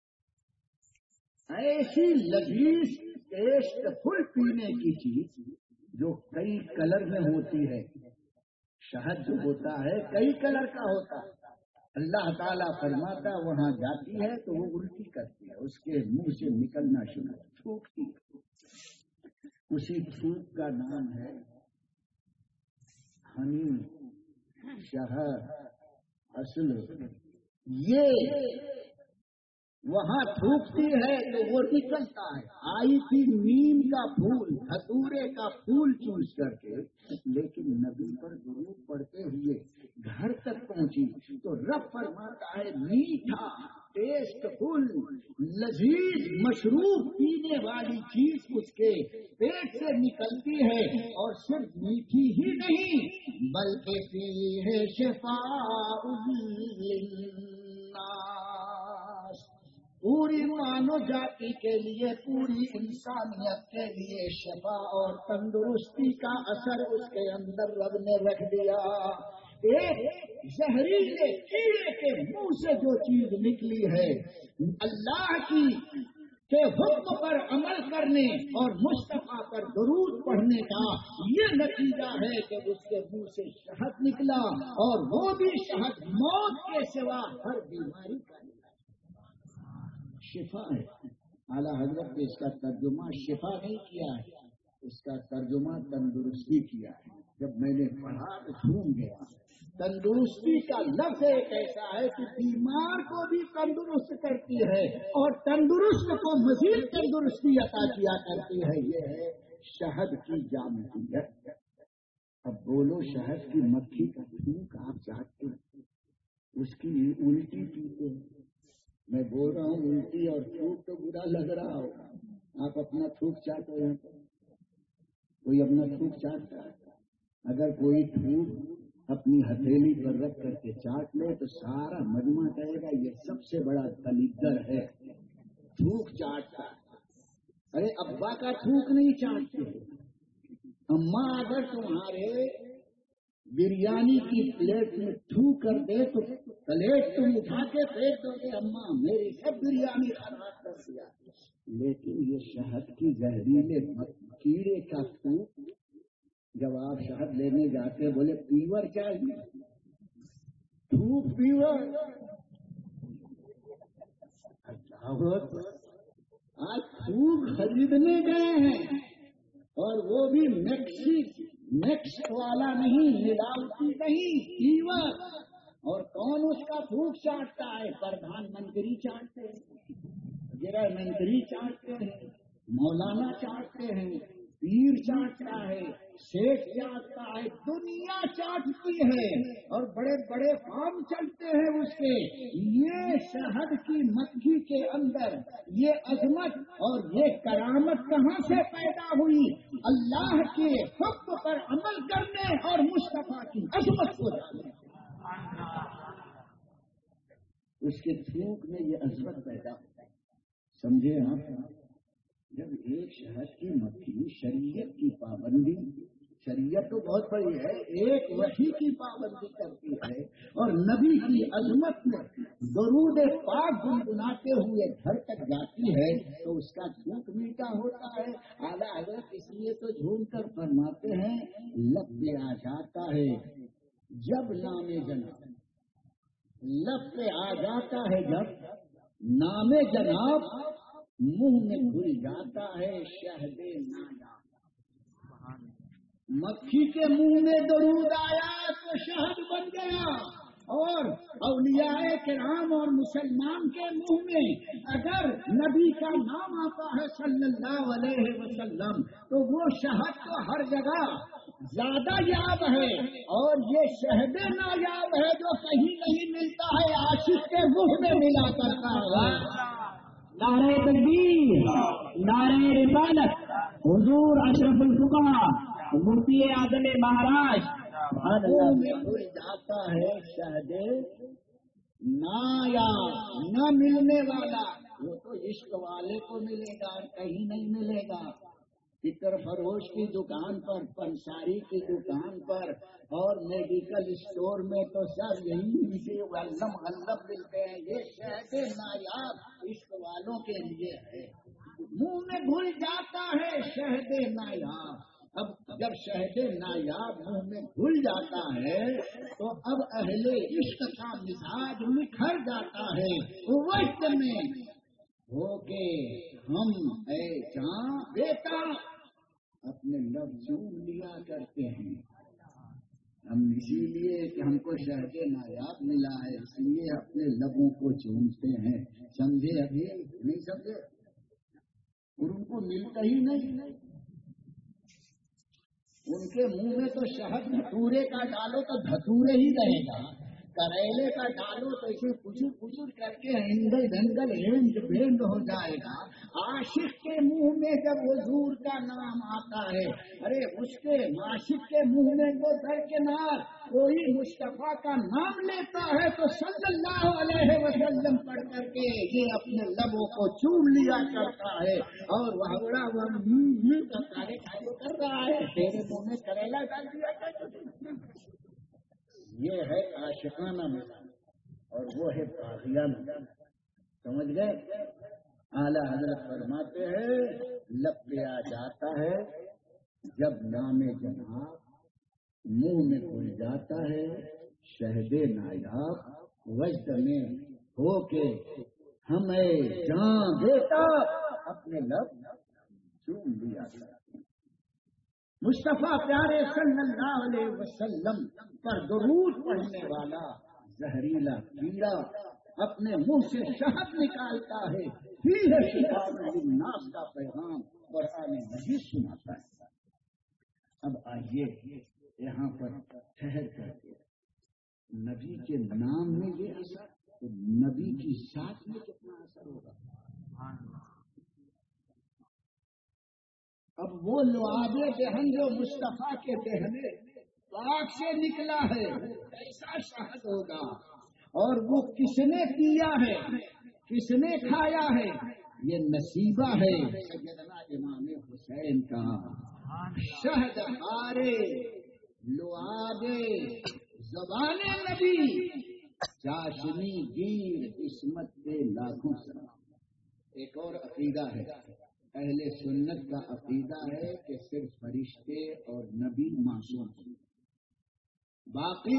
ایسی لذیذ ٹیسٹ فل پینے کی چیز جو کئی کلر میں ہوتی ہے، شہد جو ہوتا ہے کئی کلر کا ہوتا ہے، اللہ تعالیٰ فرماتا وہاں جاتی ہے تو وہ الٹی کرتی ہے، اس کے منہ سے نکلنا شروع تھوکتی ہے، اسی تھوک کا نام ہے ہنی، شہد، اصل۔ یہ وہاں تھوکتی ہے تو وہ نکلتا ہے، آئی تھی نیم کا پھول، دھتورے کا پھول چوس کر کے، لیکن نبی پر درود پڑھتے ہوئے گھر تک پہنچی تو ہے میٹھا ٹیسٹ فل لذیذ مشروب پینے والی چیز اس کے پیٹ سے نکلتی ہے، اور صرف میٹھی ہی نہیں بلکہ فیہ شفاء للناس، پوری مانو جاتی کے لیے، پوری انسانیت کے لیے شفا اور تندرستی کا اثر اس کے اندر رب نے رکھ دیا۔ ایک زہریلے کیڑے کے منہ سے جو چیز نکلی ہے، اللہ کی کے حکم پر عمل کرنے اور مصطفیٰ پر درود پڑھنے کا یہ نتیجہ ہے کہ اس کے منہ سے شہد نکلا، اور وہ بھی شہد موت کے سوا ہر بیماری کا شفا ہے۔ اعلیٰ حضرت نے اس کا ترجمہ شفا نہیں کیا ہے، اس کا ترجمہ تندرستی کیا ہے۔ جب میں نے پڑھا تو جھوم گیا۔ تندرستی کا لفظ ایک ایسا ہے کہ بیمار کو بھی تندرست کرتی ہے اور تندرست کو مزید تندرستی عطا کیا کرتی ہے۔ یہ ہے شہد کی جامعیت۔ اب بولو، شہد کی مکھی کا تھوک آپ چاہتے ہیں، اس کی الٹی پیتے ہیں۔ میں بول رہا ہوں الٹی اور تھوک تو برا لگ رہا ہوگا، آپ اپنا تھوک چاہتے ہیں، کوئی اپنا تھوک چاہتا ہے؟ اگر کوئی تھوک اپنی ہتھیلی پر رکھ کر کے چاٹ لے تو سارا مجمع کہے گا یہ سب سے بڑا دلیدر ہے، تھوک چاٹتا ہے۔ ارے ابا کا تھوک نہیں چاٹتے، اماں اگر تمہارے بریانی کی پلیٹ میں تھوک کر دے تو پلیٹ تم اٹھا کے پھینک دو گے، اماں میری سب بریانی خراب کر دیا۔ لیکن یہ شہد کی زہریلے کیڑے کا تھوک، جب آپ شہد لینے جاتے بولے پیور چاہیے، تھوک پیور، آج تھوک خریدنے گئے ہیں، اور وہ بھی میکس والا نہیں، ملاوٹی نہیں، پیور۔ اور کون اس کا تھوک چاٹتا ہے؟ پردھان منتری چاٹتے ہیں، گرہ منتری چاٹتے ہیں، مولانا چاٹتے ہیں، پیر چاٹتا ہے، سیٹ چاٹتا ہے، دنیا چاٹتی ہے، اور بڑے بڑے فارم چلتے ہیں اس کے۔ یہ شہد کی مکھی کے اندر یہ عظمت اور یہ کرامت کہاں سے پیدا ہوئی؟ اللہ کے حکم پر عمل کرنے اور مصطفیٰ کی عظمت کو جاننے، اس کے تھوک میں یہ عظمت پیدا ہوتا ہے۔ سمجھے آپ؟ جب ایک شہد کی مکھی شریعت کی پابندی، شریعت تو بہت بڑی ہے، ایک وحی کی پابندی کرتی ہے اور نبی کی عظمت میں درود پاک گنگناتے ہوئے گھر تک جاتی ہے تو اس کا تھوک میٹھا ہوتا ہے۔ اعلیٰ حضرت اس لیے تو جھوم کر فرماتے ہیں لب پہ آ جاتا ہے جب نام جناب، لب پہ آ جاتا ہے جب نام جناب، منہ میں گھل جاتا ہے شہد نایاب۔ مکھی کے منہ میں درود آیا تو شہد بن گیا، اور اولیاء کرام اور مسلمان کے منہ میں اگر نبی کا نام آتا ہے صلی اللہ علیہ وسلم تو وہ شہد تو ہر جگہ زیادہ یاب ہے، اور یہ شہد نایاب ہے جو کہیں نہیں ملتا ہے، عاشق کے منہ میں ملا کرتا ہے۔ نعرہ تکبیر، نعرہ رسالت، حضور اشرف الفقہا مفتی اعظم مہاراشٹر میں گھل جاتا ہے شہد نایاب، نہ ملنے والا، وہ تو عشق والے کو ملے گا، کہیں نہیں ملے گا۔ فکر فروش کی دکان پر، پنساری کی دکان پر اور میڈیکل اسٹور میں تو سب یہی ملتے غلم غلب ملتے ہیں۔ یہ شہد نایاب عشق والوں کے لیے ہے، منہ میں گھل جاتا ہے شہد نایاب۔ اب جب شہد نایاب منہ میں گھل جاتا ہے تو اب اہل عشق کا مزاج نکھر جاتا ہے، وقت میں ہو کے ہم اے جاں بیٹا اپنے لب چوم لیا کرتے ہیں۔ ہم اسی لیے کہ ہم کو شہد نایاب ملا ہے اس لیے اپنے لبوں کو چومتے ہیں۔ سمجھے؟ ابھی نہیں سمجھے؟ اور ان کو ملتا ہی نہیں، ان کے منہ میں تو شہد دھتورے کا ڈالو تو دھتورے ہی رہے گا، करेले का डालो तो इसे कुचुर कुचुर करके हिंगल ढंगल हेंड भेंड हो जाएगा। आशिक के मुंह में जब हुजूर का नाम आता है, अरे उसके आशिक के मुंह में वो दरकिनार कोई मुस्तफा का नाम लेता है तो सल्लल्लाहु अलैहि वसल्लम पढ़ करके ये अपने लबों को चूम लिया करता है और वह बड़ा कार्य कर रहा है, तेरे मुंह में करेला डाल दिया करता। ये है आशिकाना मैदान और वो है बागियाना। समझ गए? आला हजरत फरमाते हैं लब पे आ जाता है जब नामे जनाब मुंह में घुल जाता है, शहदे नायाब वजद में हो के हमें जान देता अपने लब चूम लिया। मुस्तफा प्यारे सल्लल्लाहु अलैहि वसल्लम पर दुरूद पढ़ने वाला जहरीला कीड़ा अपने मुंह से शहद निकालता है, फीह शिफाउन नास का पैगाम कुरान नहीं सुनाता है। अब आइए यहाँ पर ठहर करके नबी के नाम में ये असर तो नबी की साथ में कितना असर होगा। अब वो लुआबे दहन जो मुस्तफा के दहने पाक से निकला है कैसा शहद होगा, और वो किसने पिया है, किसने खाया है, ये नसीबा है सैयदना इमाम हुसैन का। शहद हारे लुआबे ज़बाने नबी चाशनी गिर किस्मत के लाखों सलाम। एक और अकीदा है, अहले सुन्नत का अकीदा है कि सिर्फ फरिश्ते और नबी मासूम हैं, बाकी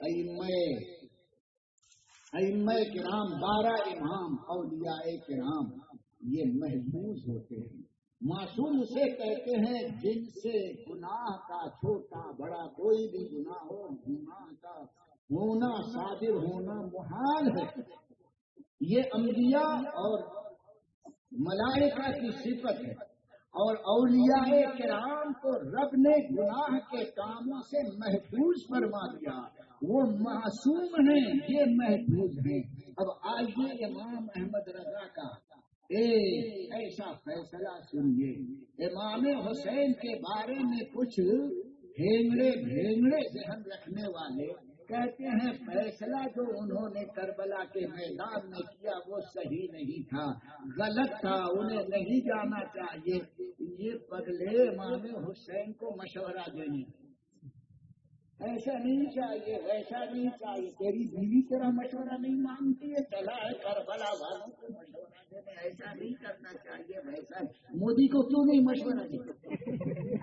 अइम्मे किराम 12 इमाम औलियाए किराम ये महफूज होते हैं। मासूम उसे कहते हैं जिनसे गुनाह का छोटा बड़ा कोई भी गुनाह हो, गुनाह का होना सादिर होना मुहाल है। ये अंबिया और मलाइका की सिफत है और औलियाए किराम को रब ने गुनाह के कामों से महफूज फरमा दिया, वो मासूम हैं, ये महफूज हैं। अब आइए इमाम अहमद रजा का एक ऐसा फैसला सुनिए। इमाम हुसैन के बारे में कुछ भेंगड़े जहन रखने वाले कहते हैं फैसला जो उन्होंने करबला के मैदान में किया वो सही नहीं था, गलत था, उन्हें नहीं जाना चाहिए। ये पगले इमाम हुसैन को मशवरा देने, ऐसा नहीं चाहिए, वैसा नहीं चाहिए। तेरी बीवी तेरा मशवरा नहीं मांगती है, चला है करबला वालों को मशवरा देने, ऐसा नहीं करना चाहिए, वैसा। मोदी को क्यों नहीं मशवरा दिया,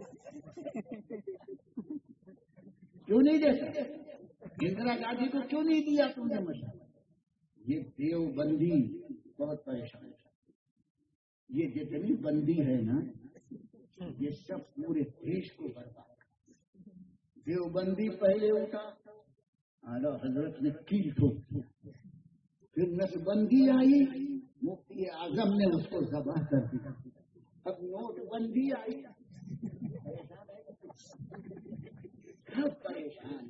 क्यों नहीं देता? इंदिरा गांधी को क्यों नहीं दिया तुमने मशवरा? ये देवबंदी बहुत परेशान है। ये जितनी बंदी है ना, ये सब पूरे देश को बर्बाद कर। देवबंदी पहले उठा, आला हजरत ने कील ठोक दिया, फिर नसबंदी आई, मुफ्ती आजम ने उसको जबाह कर दिया, अब नोटबंदी आई, सब परेशान।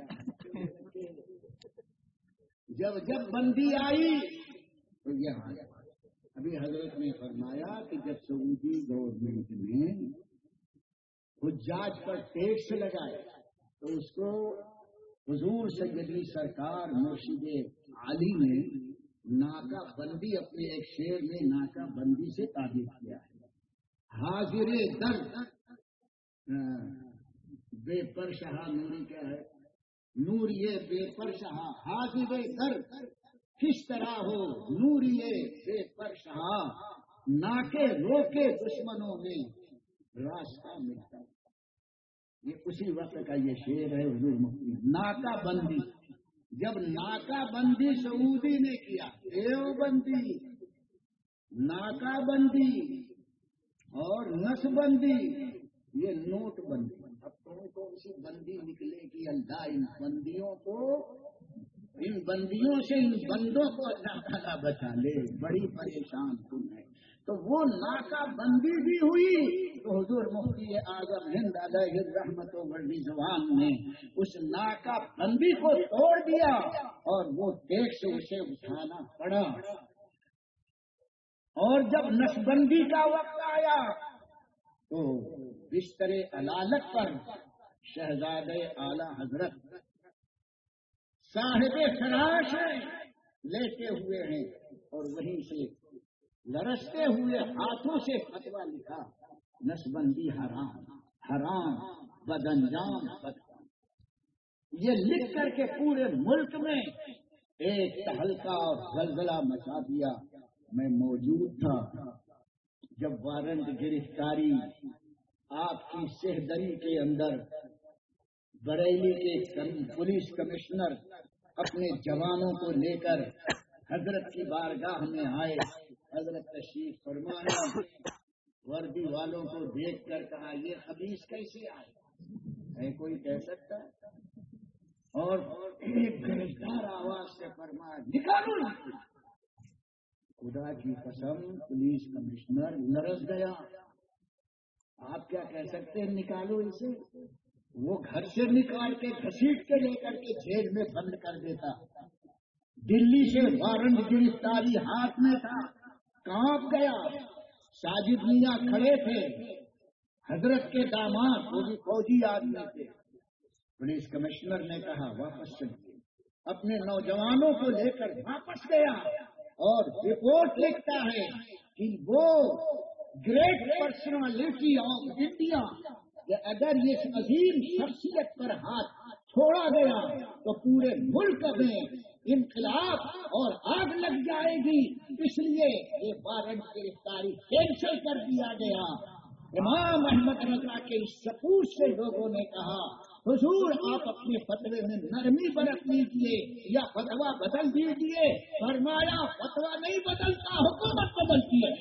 जब बंदी आई तो यह अभी हजरत ने फरमाया कि जब सऊदी गवर्नमेंट ने हुज्जाज पर टैक्स लगाया तो उसको हुजूर सैयदी सरकार मुर्शिद आली ने नाकाबंदी अपने एक शेर में नाकाबंदी से ताबीर किया है। हाजिर दर बेपर शाह नूरी क्या है, नूर ये बेपर शाह हाजिर दर किस तरह हो, नूर ये बेपर शाह नाके रोके दुश्मनों में रास्ता मिलता। ये उसी वक्त का ये शेर है हुजूर मुफ्ती। नाकाबंदी, जब नाकाबंदी सऊदी ने किया, देवबंदी, नाकाबंदी और नसबंदी, ये नोटबंदी। अब कौन सी बंदी निकलेगी अल्लाह इन बंदियों को, इन बंदियों से इन बंदों को अल्लाह ताला बचा ले। बड़ी परेशान तुम है। تو وہ ناکہ بندی بھی ہوئی تو حضور مفتی اعظم ہند علیہ الرحمت و رضوان نے اس ناکہ بندی کو توڑ دیا اور وہ دیکھ سے اسے اٹھانا پڑا. اور جب نسبندی کا وقت آیا تو بستر علالت پر شہزادے اعلی حضرت صاحب فراش ہیں لیٹے ہوئے ہیں اور وہیں سے لرزتے ہوئے ہاتھوں سے فتویٰ لکھا نسبندی حرام حرام بدانجام بدکام. یہ لکھ کر کے پورے ملک میں ایک تہلکہ اور زلزلہ مچا دیا. میں موجود تھا جب وارنٹ گرفتاری آپ کی سہدری کے اندر بریلی کے پولیس کمشنر اپنے جوانوں کو لے کر حضرت کی بارگاہ میں آئے. حضرت تشریف فرمایا, وردی والوں کو دیکھ کر کہا یہ خبیث کیسے آئے ہے کوئی کہہ سکتا ہے؟ اور ایک گرفتار آواز سے فرمایا نکالو. خدا کی قسم پولیس کمشنر لرز گیا. آپ کیا کہہ سکتے ہیں نکالو اسے؟ وہ گھر سے نکال کے گھسیٹ کے لے کر کے جیل میں بند کر دیتا. دلی سے وارنٹ گرفتاری ہاتھ میں تھا, کانپ گیا. ساجد میاں کھڑے تھے, حضرت کے داماد وہ بھی فوجی آدمی تھے. پولیس کمشنر نے کہا واپس چلیے. اپنے نوجوانوں کو لے کر واپس گیا اور رپورٹ لکھتا ہے کہ وہ گریٹ پرسنالٹی آف انڈیا کہ اگر یہ عظیم شخصیت پر ہاتھ چھوڑا گیا تو پورے ملک میں انقلاب اور آگ لگ جائے گی, اس لیے یہ وارنٹ گرفتاری کینسل کر دیا گیا. امام احمد رضا کے اس سپوت سے لوگوں نے کہا حضور آپ اپنے فتوے میں نرمی برت لیجیے یا فتوا بدل دیجیے. فرمایا فتوا نہیں بدلتا, حکومت بدلتی ہے.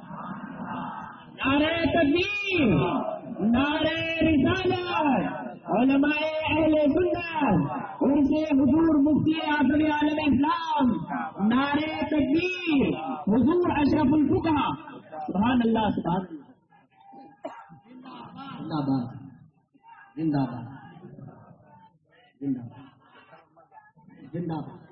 نعرہ تکبیر, نعرہ رسالت, علماء اہل سنت ان سے حضور مفتی اعظم عالم اسلام, نعرہ تکبیر, حضور اشرف الفقہا. سبحان اللہ سبحان اللہ. زندہ باد زندہ باد زندہ باد زندہ باد.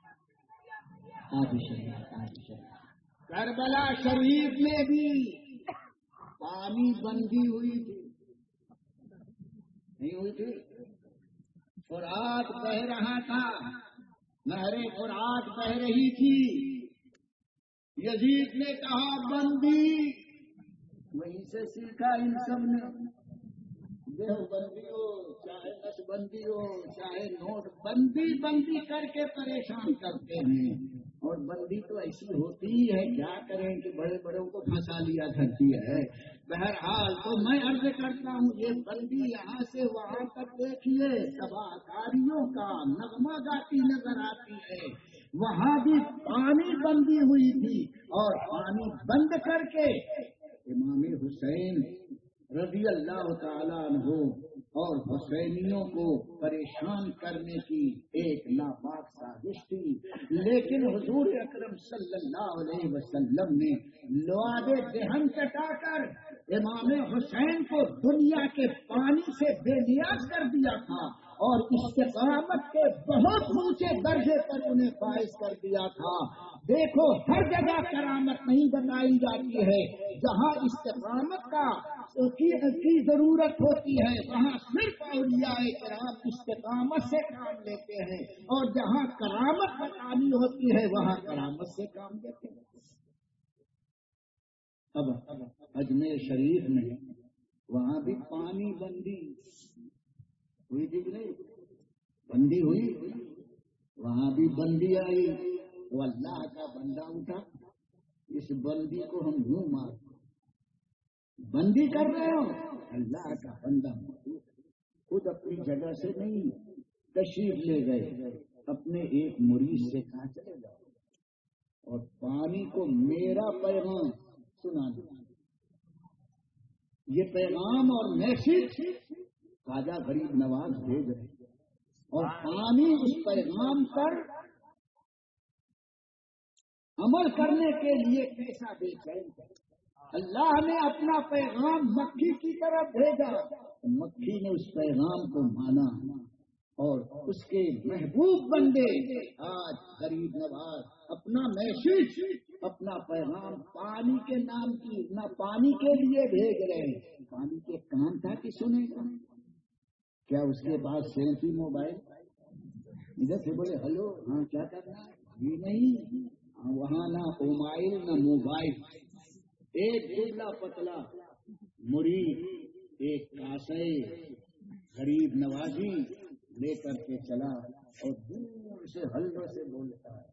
کربلا شریف میں بھی پانی بندی ہوئی تھی, نہیں ہوئی تھی؟ فرات بہ رہا تھا, نہر فرات بہ رہی تھی. یزید نے کہا بندی, وہیں سے سیکھا ان سب نے. دیو بندی ہو چاہے نس بندی ہو چاہے نوٹ بندی, بندی کر کے پریشان کرتے ہیں. اور بندی تو ایسی ہوتی ہی ہے, کیا کریں کہ بڑے بڑوں کو پھنسا لیا کرتی ہے. بہرحال تو میں عرض کرتا ہوں یہ بندی یہاں سے وہاں تک دیکھیے تباہکاریوں کا نغمہ گاتی نظر آتی ہے. وہاں بھی پانی بندی ہوئی تھی اور پانی بند کر کے امام حسین رضی اللہ تعالیٰ عنہ اور حسینیوں کو پریشان کرنے کی ایک ناپاک سازش تھی. لیکن حضور اکرم صلی اللہ علیہ وسلم نے لعاب دہن کٹا کر امام حسین کو دنیا کے پانی سے بے نیاز کر دیا تھا اور استقامت کے بہت اونچے درجے پر انہیں فائز کر دیا تھا. دیکھو ہر جگہ کرامت نہیں بتائی جاتی ہے, جہاں استقامت کی ضرورت ہوتی ہے وہاں صرف اولیاء کرام استقامت سے کام لیتے ہیں, اور جہاں کرامت بتانی ہوتی ہے وہاں کرامت سے کام لیتے ہیں. اب اجمیر شریف میں وہاں بھی پانی بندی ہوئی تھی کہ نہیں؟ بندی ہوئی, وہاں بھی بندی آئی تو اللہ کا بندہ اٹھا, اس بندی کو ہم یوں مار بندی کر رہے ہو. اللہ کا بندہ خود اپنی جگہ سے نہیں تشریف لے گئے, اپنے ایک مرید سے کہا چلے جاؤ اور پانی کو میرا پیغام سنا دو. یہ پیغام اور میسج خواجہ غریب نواز بھیج رہے اور پانی اس پیغام پر عمل کرنے کے لیے کیسا بے چین ہے۔ اللہ نے اپنا پیغام مکھی کی طرف بھیجا، مکھی نے اس پیغام کو مانا اور اس کے محبوب بندے آج غریب نواز اپنا میسج، اپنا پیغام پانی کے نام کی نہ پانی کے لیے بھیج رہے ہیں۔ پانی کے کام تھا کہ سنے گا؟ کیا اس کے بعد سیلفی موبائل ادھر سے بولے ہلو ہاں کیا کرنا ہے؟ یہ نہیں، وہاں نہ موبائل نہ موبائل، ایک دبلا پتلا مرید ایک کاسے غریب نوازی لے کر کے چلا اور دور سے حلوے سے بولتا ہے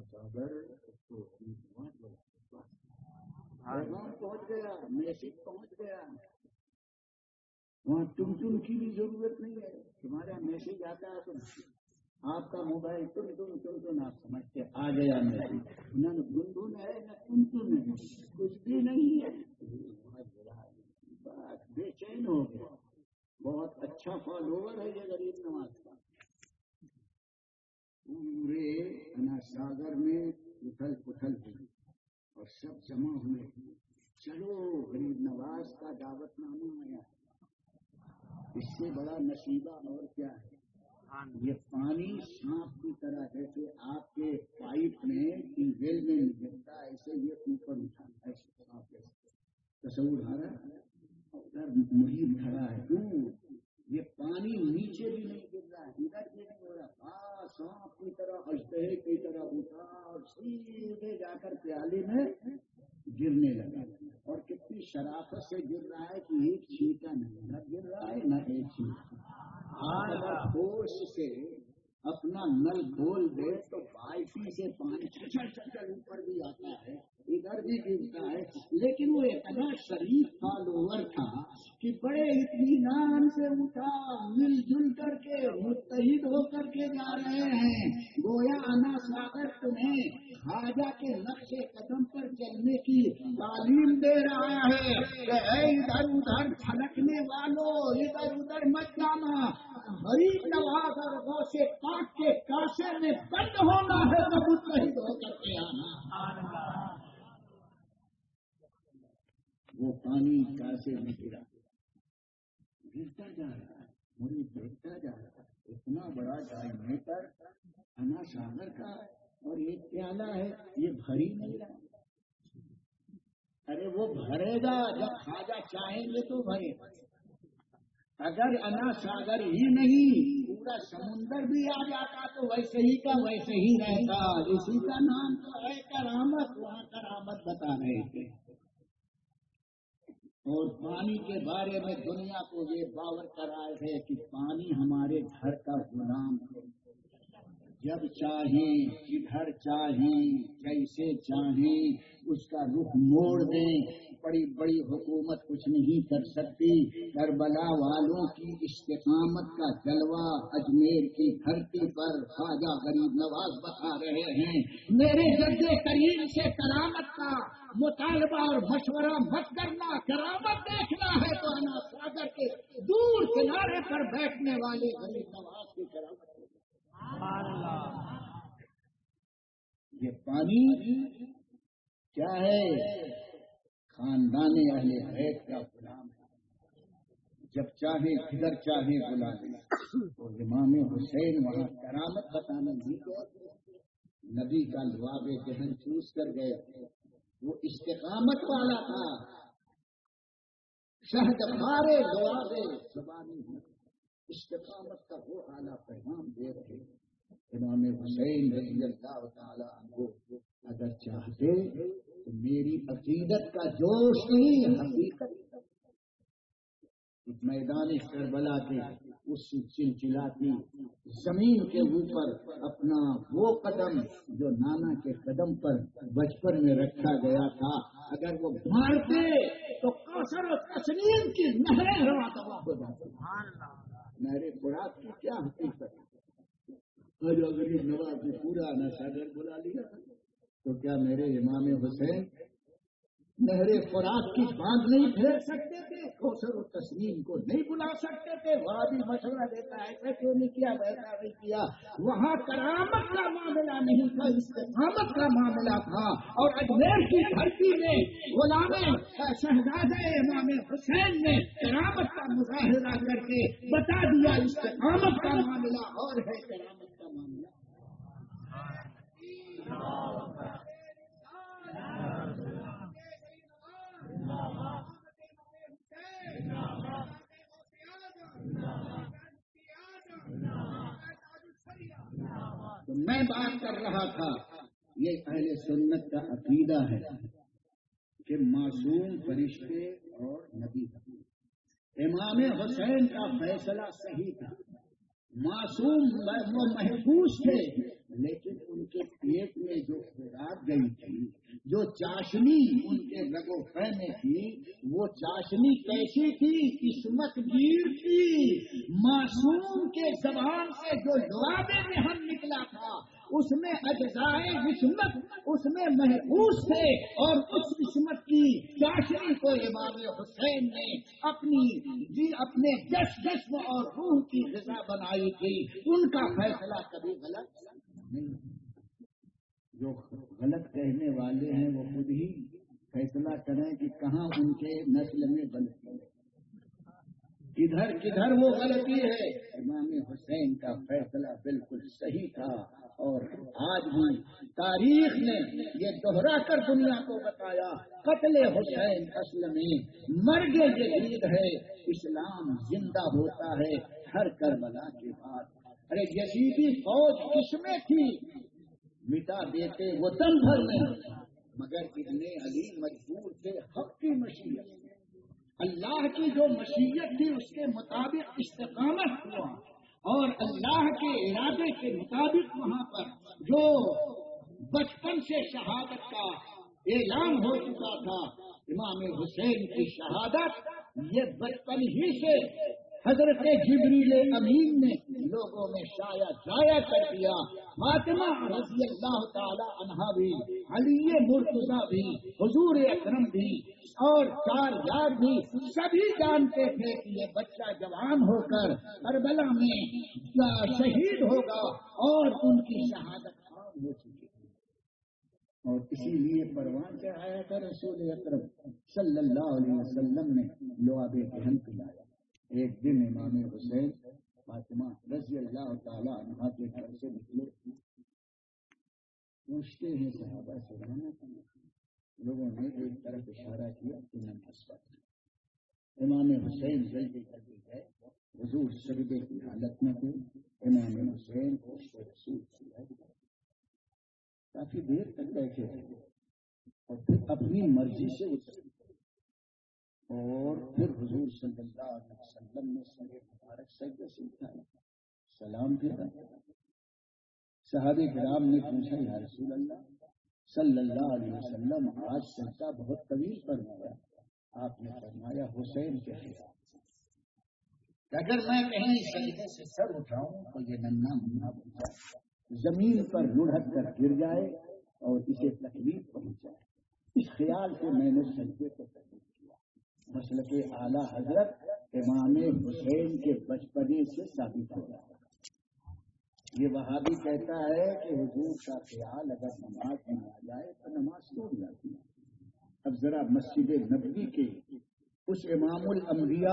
پیغام پہنچ گیا، میسج پہنچ گیا۔ وہاں ٹم کی بھی ضرورت نہیں ہے، تمہارا میسج آتا ہے تو آپ کا موبائل ٹم آپ سمجھتے آ گیا میسج، نہ گنگن ہے نہ ٹم ہے، کچھ بھی نہیں ہے، بس بے چین ہو گیا۔ بہت اچھا فالوور ہے یہ غریب نواز کا، پورے انا ساگر میں اتھل پتھل ہوئی اور سب جمع ہوئے، چلو غریب نواز کا دعوت نامہ آیا، اس سے بڑا نصیبہ اور کیا ہے؟ یہ پانی سانپ کی طرح جیسے آپ کے پائپ میں ٹیوب ویل میں نکلتا ہے ایسے یہ اوپر اٹھاتا ہے، تصور آ رہا ہے؟ ادھر مرید کھڑا ہے دور، یہ پانی نیچے بھی نہیں گر رہا ہے، ادھر بھی نہیں ہو رہا، سانپ کی طرح اژدہے کی طرح اٹھا اور سیدھے جا کر پیالے میں گرنے لگا، اور کتنی شرافت سے گر رہا ہے کہ ایک چھینٹا نہیں نہ گر رہا ہے نہ ایک چھینٹا۔ ہوش سے اپنا نل کھول دے تو بالٹی سے پانی چل اوپر بھی آتا ہے، ادھر بھی گرتا ہے، لیکن وہ اتنا شریف فالوور تھا کہ بڑے اطمینان سے اٹھا، مل جل کر کے متحد ہو کر کے جا رہے ہیں، گویا انا ساگر تمہیں خواجہ کے نقش قدم پر چلنے کی تعلیم دے رہا ہے کہ اے ادھر ادھر پھلکنے والوں ادھر ادھر مت جانا، غریب نواز اور غوث پاک کے کاسے میں بند ہونا ہے تو متحد ہو کر کے آنا۔ وہ پانی کاسے میں گرا، گرتا جا رہا ہے، مرید دیکھتا جا رہا ہے، اتنا بڑا ڈائمیٹر انا ساگر کا ہے اور ایک پیالہ ہے، یہ بھری نہیں رہا۔ ارے وہ بھرے گا جب خواجہ چاہیں گے تو بھرے گا، اگر انا ساگر ہی نہیں پورا سمندر بھی آ جاتا تو ویسے ہی کا ویسے ہی رہتا۔ اسی کا نام تو ہے کرامت، وہاں کرامت بتا رہے تھے۔ اور پانی کے بارے میں دنیا کو یہ باور کرائے ہے کہ پانی ہمارے گھر کا غلام ہے، جب چاہیں جدھر چاہیں جیسے چاہیں اس کا رخ موڑ دیں، بڑی بڑی حکومت کچھ نہیں کر سکتی۔ کربلا والوں کی استقامت کا جلوہ اجمیر کی دھرتی پر خواجہ غریب نواز بتا رہے ہیں۔ میرے جد کریم سے کرامت کا مطالبہ اور مشورہ مت کرنا، کرامت دیکھنا ہے تو انا ساگر کے دور کنارے پر بیٹھنے والے غریب نواز کی کرامت۔ یہ پانی کیا ہے؟ خاندان اہل بیت کا غلام ہے، جب چاہے جدھر چاہے بلا لیں۔ اور امام حسین وہاں کرامت بتانے نہیں گئے، نبی کا لواب ذہن چوس کر گئے، وہ استقامت والا تھا، شہد خارے لواب زبانی استقامت کا وہ اعلیٰ پیغام دے رہے ہیں۔ امام حسین رضی اللہ تعالی عنہ اگر چاہتے تو میری عقیدت کا جوش نہیں حقیقت میدان کربلا کے اس چلچلاتی زمین کے اوپر اپنا وہ قدم جو نانا کے قدم پر بچپن میں رکھا گیا تھا، اگر وہ مارتے تو کوثر و تسنیم کی نہریں ہوا تباہ ہو جاتی۔ میرے خوراک کی کیا حقیقت ہے؟ غریب نواز نے پورا انا ساگر بلا لیا تو کیا میرے امام حسین نہر فرات کی باندھ نہیں پھیر سکتے تھے، کوثر و تسنیم کو نہیں بلا سکتے تھے، وہاں بھی مشورہ دیتا ہے ایسا کیوں نہیں کیا ویسا نہیں کیا۔ وہاں کرامت کا معاملہ نہیں تھا، استقامت کا معاملہ تھا۔ اور اجمیر کی دھرتی میں غلام شہزادہ امام حسین نے کرامت کا مظاہرہ کر کے بتا دیا استقامت کا معاملہ اور ہے کرامت کا معاملہ۔ تو میں بات کر رہا تھا، یہ اہل سنت کا عقیدہ ہے کہ معصوم فرشتے اور نبی امام حسین کا فیصلہ صحیح تھا، معصوم وہ محفوظ تھے، لیکن ان کے پیٹ میں جو خوراک گئی تھی، جو چاشنی ان کے رگ و پے میں تھی، وہ چاشنی کیسی تھی؟ عصمت گیر تھی۔ معصوم کے زبان سے جو لعاب ذہن نکلا تھا اس میں اجزائے عصمت اس میں محفوظ تھے، اور اس عصمت کی چاشنی کو امام حسین نے اپنے جسم اور روح کی غذا بنائی تھی۔ ان کا فیصلہ کبھی غلط نہیں۔ جو غلط کہنے والے ہیں وہ خود ہی فیصلہ کریں کہ کہاں ان کے نسل میں غلطی ہے، کدھر وہ غلطی ہے۔ امام حسین کا فیصلہ بالکل صحیح تھا، اور آج بھی تاریخ نے یہ دوہرا کر دنیا کو بتایا، قتل حسین اصل میں مرگ جدید ہے، اسلام زندہ ہوتا ہے ہر کربلا کے بعد۔ ارے یزیدی فوج کس میں تھی؟ مٹا دیتے وہ دم بھر میں، مگر ابن علی مجبور تھے حق کی مشیت، اللہ کی جو مشیت تھی اس کے مطابق استقامت ہوا، اور اللہ کے ارادے کے مطابق وہاں پر جو بچپن سے شہادت کا اعلان ہو چکا تھا، امام حسین کی شہادت یہ بچپن ہی سے حضرت جبریل امین نے لوگوں میں شائع ضائع کر دیا۔ فاطمہ رضی اللہ تعالی عنہا بھی، علی مرتضیٰ بھی، حضور اکرم بھی، اور 4 یار بھی سبھی جانتے تھے کہ یہ بچہ جوان ہو کر کربلا میں شہید ہوگا، اور ان کی شہادت عام ہو چکی تھی۔ اور اسی لیے پروان چڑھایا تھا رسول اکرم صلی اللہ علیہ وسلم نے لعاب ذہن پلایا۔ ایک دن امام حسین فاطمہ رضی اللہ تعالی عنہا کے گھر سے نکلے، پوچھتے ہیں صحابہ سے، لوگوں نے ایک طرف اشارہ کیا کہ نماز پڑھ۔ امام حسین جلدی جلدی گئے، حضور سجدے کی حالت میں تھے، امام حسین کو رسول کیا، کافی دیر تک بیٹھے رہے، اور پھر اپنی مرضی سے اترے، اور پھر حضور صلی اللہ علیہ وسلم نے سر مبارک سجدے سے اٹھایا، سلام پھیرا۔ صحابہ کرام نے پوچھا، یا رسول اللہ صلی اللہ علیہ وسلم آج سجدہ بہت طویل فرمایا، آپ نے فرمایا حسین کے خلاف اگر میں کہیں سجدے سے سر اٹھاؤں تو یہ ننھا منھا بچہ زمین پر لڑھک کر گر جائے اور اسے تکلیف پہنچ جائے، اس خیال سے میں نے سجدے کو تکلیف کیا۔ مسلک اعلیٰ حضرت امام حسین کے بچپنے سے ثابت ہو رہا ہے۔ یہ وہابی کہتا ہے کہ حضور کا خیال اگر نماز میں آ جائے تو نماز ٹوٹ جاتی ہے۔ اب ذرا مسجد نبوی کے اس امام الانبیاء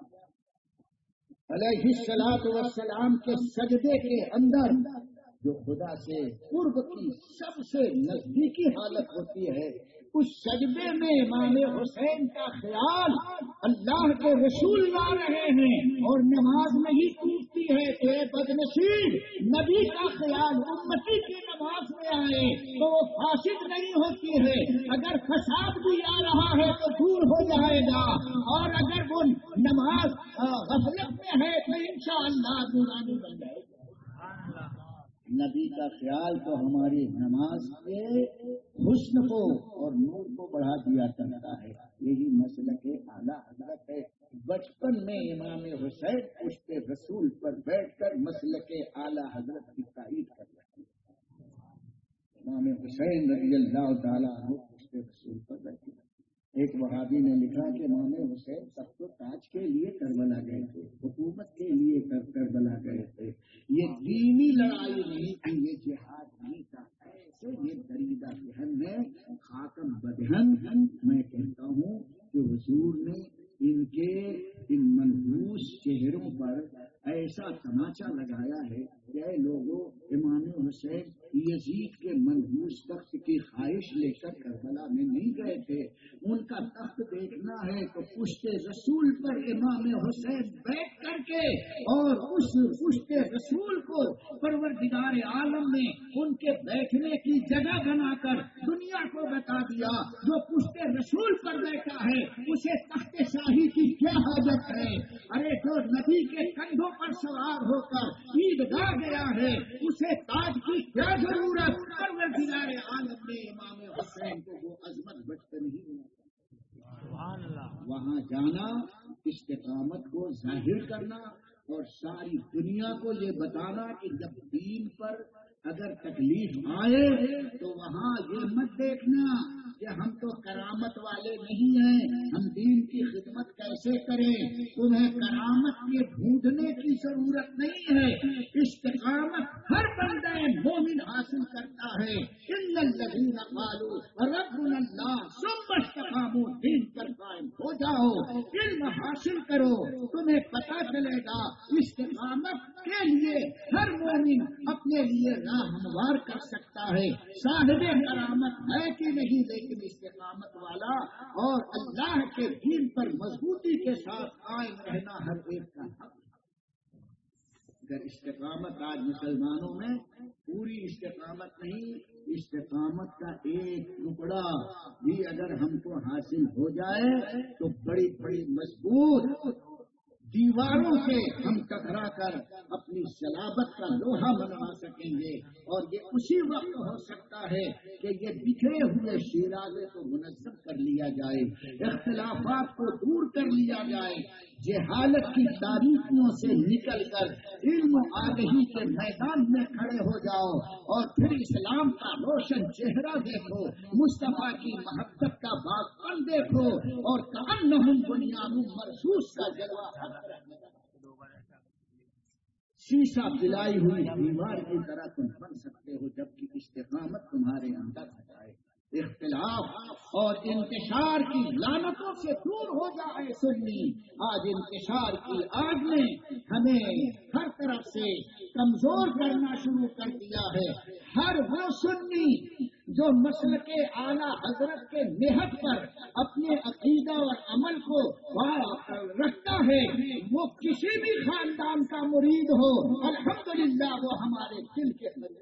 علیہ الصلوۃ والسلام کے سجدے کے اندر جو خدا سے قرب کی سب سے نزدیکی حالت ہوتی ہے، اس سجدے میں امام حسین کا خیال اللہ کے رسول لا رہے ہیں اور نماز نہیں ٹوٹتی ہے کہ بدنصیب نبی کا خیال امتی کی نماز میں آئے تو وہ فاسد نہیں ہوتی ہے، اگر فساد بھی آ رہا ہے تو دور ہو جائے گا، اور اگر وہ نماز غفلت میں ہے تو انشاءاللہ نورانی بن جائے گا۔ نبی کا خیال تو ہماری نماز کے حسن کو اور نور کو بڑھا دیا کرتا ہے، یہی مسلک اعلیٰ حضرت ہے۔ بچپن میں امام حسین پشت رسول پر بیٹھ کر مسلک اعلیٰ حضرت کی تائید کر رہے ہیں۔ امام حسین رضی اللہ تعالیٰ عنہ پشت رسول پر بیٹھے، ایک وہابی نے لکھا کہ امام حسین تخت و تاج کے لیے کربلا گئے تھے، حکومت کے لیے کربلا گئے تھے، یہ دینی لڑائی نہیں تھی، یہ جہاد نہیں تھا۔ ایسے یہ دریدہ ذہن ہے، خاتم بدہن۔ میں کہتا ہوں کہ حضور نے ان منحوس چہروں پر ایسا تماچا لگایا ہے کہ اے لوگوں، امام حسین یزید کے منحوس تخت کی خواہش لے کر کربلا میں نہیں گئے تھے۔ ان کا تخت دیکھنا ہے تو پشت رسول پر امام حسین بیٹھ کر کے اور اس پشت رسول کو پروردگار عالم نے ان کے بیٹھنے کی جگہ بنا کر دنیا کو بتا دیا، جو پشت رسول پر بیٹھا ہے اسے تخت شاہی کی کیا حاجت ہے؟ ارے جو نبی کے کندھوں پر سوار ہو کر عیدگاہ گیا ہے اسے تاج کی کیا ضرورت؟ پروردگار عالم نے امام حسین کو وہ عظمت بچپن ہی ملا۔ وہاں جانا، استقامت کو ظاہر کرنا اور ساری دنیا کو یہ بتانا کہ جب دین پر اگر تکلیف آئے تو وہاں یہ مت دیکھنا کہ ہم تو کرامت والے نہیں ہیں، ہم دین کی خدمت کیسے کریں۔ تمہیں کرامت کے ڈھونڈنے کی ضرورت نہیں ہے، استقامت ہر بندہ مومن حاصل کرتا ہے۔ ان الذین قالوا ربنا اللہ ثم استقاموا، دین پر قائم ہو جاؤ، علم حاصل کرو، تمہیں پتہ چلے گا۔ استقامت کے لیے ہر مومن اپنے لیے راہ ہموار کر سکتا ہے۔ صاحب کرامت ہے کہ نہیں، لیکن استقامت والا اور اللہ کے دین پر مضبوطی کے ساتھ قائم رہنا ہر ایک کا حق ہے۔ اگر استقامت آج مسلمانوں میں پوری استقامت نہیں، استقامت کا ایک ٹکڑا بھی اگر ہم کو حاصل ہو جائے تو بڑی بڑی مضبوط دیواروں سے ہم ٹکرا کر اپنی صلابت کا لوہا بنوا سکیں گے، اور یہ اسی وقت ہو سکتا ہے کہ یہ بکھرے ہوئے شیرازے کو منظم کر لیا جائے، اختلافات کو دور کر لیا جائے، جہالت کی تاریکیوں سے نکل کر علم و آگہی کے میدان میں کھڑے ہو جاؤ، اور پھر اسلام کا روشن چہرہ دیکھو، مصطفیٰ کی محبت کا باغ دیکھو، اور کأنہم بنیان مرصوص کا جلوہ شیشہ پلائی ہوئی دیوار کی طرح تم بن سکتے ہو، جبکہ استقامت تمہارے اندر جائے، اختلاف اور انتشار کی لعنتوں سے دور ہو جائے۔ سنی آج انتشار کی آگ نے ہمیں ہر طرف سے کمزور کرنا شروع کر دیا ہے۔ ہر وہ سنی جو مسلک اعلیٰ حضرت کے نہج پر اپنے عقیدہ اور عمل کو رکھتا ہے، وہ کسی بھی خاندان کا مرید ہو، الحمدللہ وہ ہمارے دل کے قریب،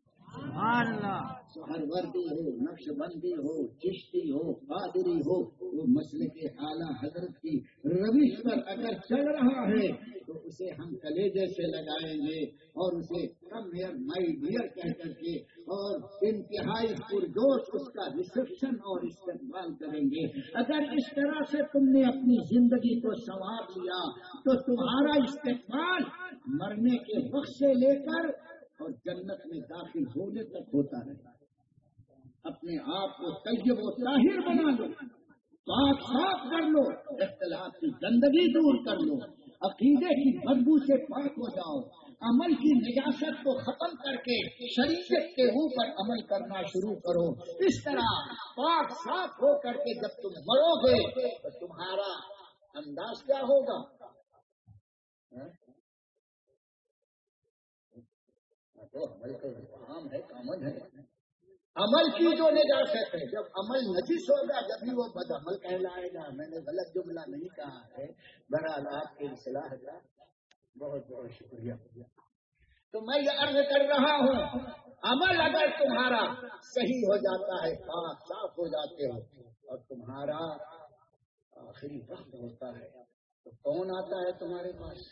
ہر وردی ہو، نقش بندی ہو، چشتی ہو، قادری ہو، وہ مسلک اعلیٰ حضرت کی روش پر اگر چل رہا ہے تو اسے ہم کلیجے سے لگائیں گے اور اسے کم ہیئر مائی ڈیئر کہہ کر کے اور انتہائی پرجوش اس کا ریسپشن اور استقبال کریں گے۔ اگر اس طرح سے تم نے اپنی زندگی کو سنوار لیا تو تمہارا استقبال مرنے کے وقت سے لے کر اور جنت میں داخل ہونے تک ہوتا رہے۔ اپنے آپ کو طیب و طاہر بنا لو، پاک صاف کر لو، اختلاف کی گندگی دور کر لو، عقیدے کی بدبو سے پاک ہو جاؤ، عمل کی نجاست کو ختم کر کے شریعت کے اوپر عمل کرنا شروع کرو۔ اس طرح پاک صاف ہو کر کے جب تم مرو گے تو تمہارا انداز کیا ہوگا؟ عمل کا عام ہے، کامن ہے، عمل کی جو نجاست ہے، جب عمل نجس ہوگا جب بھی وہ بد عمل کہلائے گا۔ میں نے غلط جملہ نہیں کہا ہے، بہرحال آپ کی اصلاح کا بہت بہت شکریہ۔ تو میں یہ عرض کر رہا ہوں، عمل اگر تمہارا صحیح ہو جاتا ہے، پاک صاف ہو جاتے ہو اور تمہارا آخری وقت ہوتا ہے تو کون آتا ہے تمہارے پاس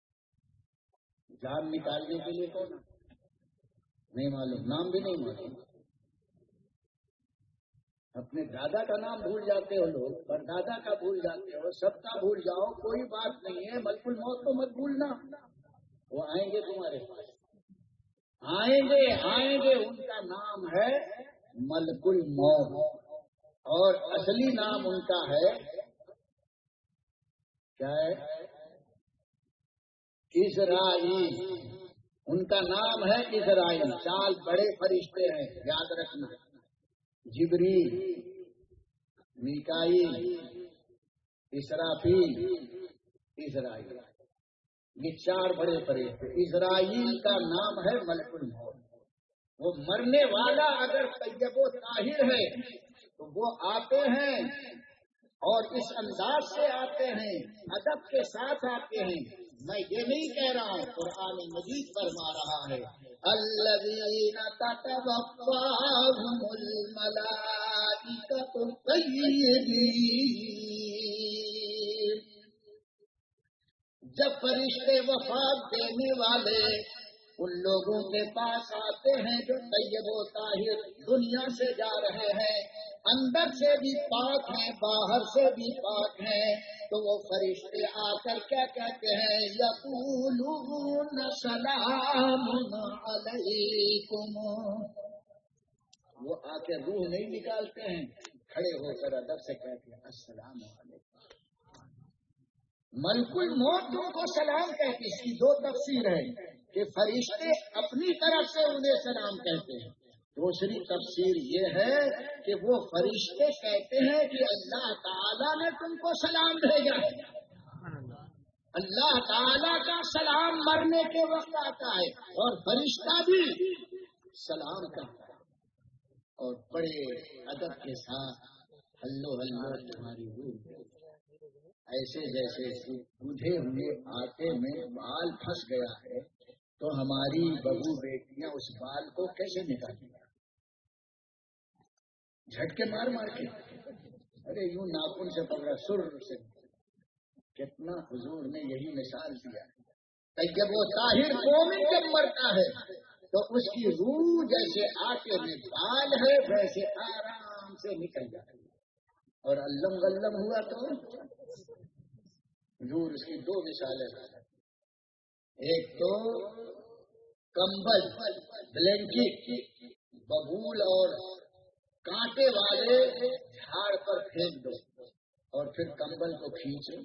جان نکالنے کے لیے؟ کون؟ نہیں معلوم، نام بھی نہیں معلوم۔ اپنے دادا کا نام بھول جاتے ہو لوگ، پردادا کا بھول جاتے ہو، سب کا بھول جاؤ، کوئی بات نہیں ہے، ملک الموت کو مت بھولنا۔ وہ آئیں گے تمہارے پاس، آئیں گے، ان کا نام ہے ملک الموت۔ اور اصلی نام ان کا ہے کیا ہے؟ اسرائیل. ان کا نام ہے اسرائیل. 4 بڑے فرشتے ہیں، یاد رکھنا. جبریل، میکائیل، اسرافیل، اسرائیل. یہ 4 بڑے فرشتے. اسرائیل کا نام ہے ملک الموت. وہ مرنے والا اگر طیب و طاہر ہے تو وہ آتے ہیں اور اس انداز سے آتے ہیں، ادب کے ساتھ آتے ہیں. میں یہ نہیں کہہ رہا ہوں، قرآن مجید فرما رہا ہے الذین تتوفاہم الملائکۃ طیبین. جب فرشتے وفات دینے والے ان لوگوں کے پاس آتے ہیں جو طیب و طاہر دنیا سے جا رہے ہیں، اندر سے بھی پاک ہیں باہر سے بھی پاک ہیں، تو وہ فرشتے آ کر کیا کہتے ہیں؟ یقولون سلام علیکم. وہ آ کے روح نہیں نکالتے ہیں، کھڑے ہو کر ادب سے کہتے ہیں السلام علیکم. ملک الموت تم کو سلام کہتی. اس کی 2 تفسیر ہے کہ فرشتے اپنی طرف سے انہیں سلام کہتے ہیں. دوسری تفسیر یہ ہے کہ وہ فرشتے کہتے ہیں کہ اللہ تعالیٰ نے تم کو سلام بھیجا ہے. اللہ تعالیٰ کا سلام مرنے کے وقت آتا ہے اور فرشتہ بھی سلام کرتا ہے اور بڑے ادب کے ساتھ ہلو ہلو تمہاری روح. ایسے جیسے بوجھے ہوئے آٹے میں بال پھنس گیا ہے تو ہماری بہو بیٹیاں اس بال کو کیسے نکالیں گی؟ جھٹکے مار مار کے. ارے یوں ناخن سے پکڑا سر سے. کتنا حضور نے یہی مثال دیا ہے. جب وہ طاہر مومن جب مرتا ہے تو اس کی روح جیسے آٹے میں بال ہے ویسے آرام سے نکل جاتی ہے. اور علم غلم ہوا تو حضور اس کی 2 مثالیں. ایک تو کمبل بلینکٹ ببول اور کانٹے والے جھاڑ پر پھینک دو اور پھر کمبل کو کھینچو.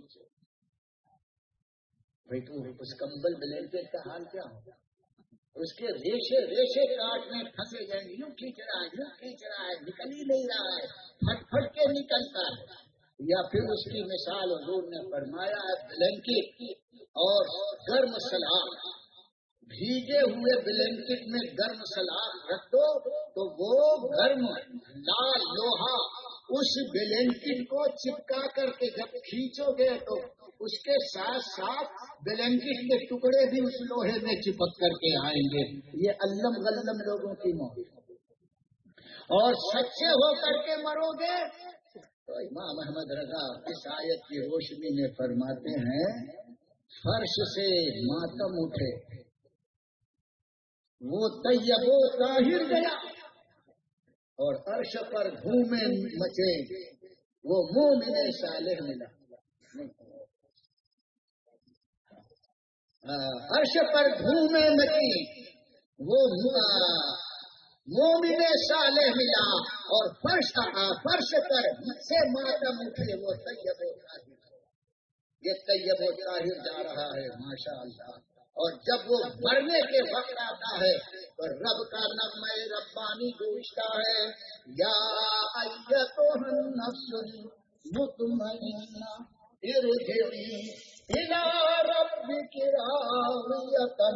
بھائی تو اس کمبل بلینکٹ کا حال کیا ہوگا؟ اس کے ریشے ریشے کاٹ میں پھنسے جائیں گے. یوں کھینچ رہا ہے نکل ہی نہیں رہا ہے، پھٹ پھٹ کے نکلتا ہے. یا پھر اس کی مثال حضور نے فرمایا ہے بلینکٹ اور گرم سلاد. بھیگے ہوئے بلینکٹ میں گرم سلاد رکھ دو تو وہ گرم لال لوہا اس بلینکٹ کو چپکا کر کے جب کھینچو گے تو اس کے ساتھ ساتھ بلینکٹ کے ٹکڑے بھی اس لوہے میں چپک کر کے آئیں گے. یہ علم غلم لوگوں کی موت. اور سچے ہو کر کے مرو گے تو امام احمد رضا اس آیت کی روشنی میں فرماتے ہیں فرش سے ماتم اٹھے وہ طیب و طاہر گیا اور عرش پر دھومے مچے وہ مومن صالح ملا. عرش پر دھومے مچی وہ مومن صالح ملا اور فرش پر سے ماتم اٹھے وہ طیب و طاہر. یہ طیب و طاہر جا رہا ہے ماشاء اللہ. اور جب وہ مرنے کے وقت آتا ہے تو رب کا نغمہ ربانی گونجتا ہے یا ایتھا النفس المطمئنہ ارجعی الی ربک راضیۃ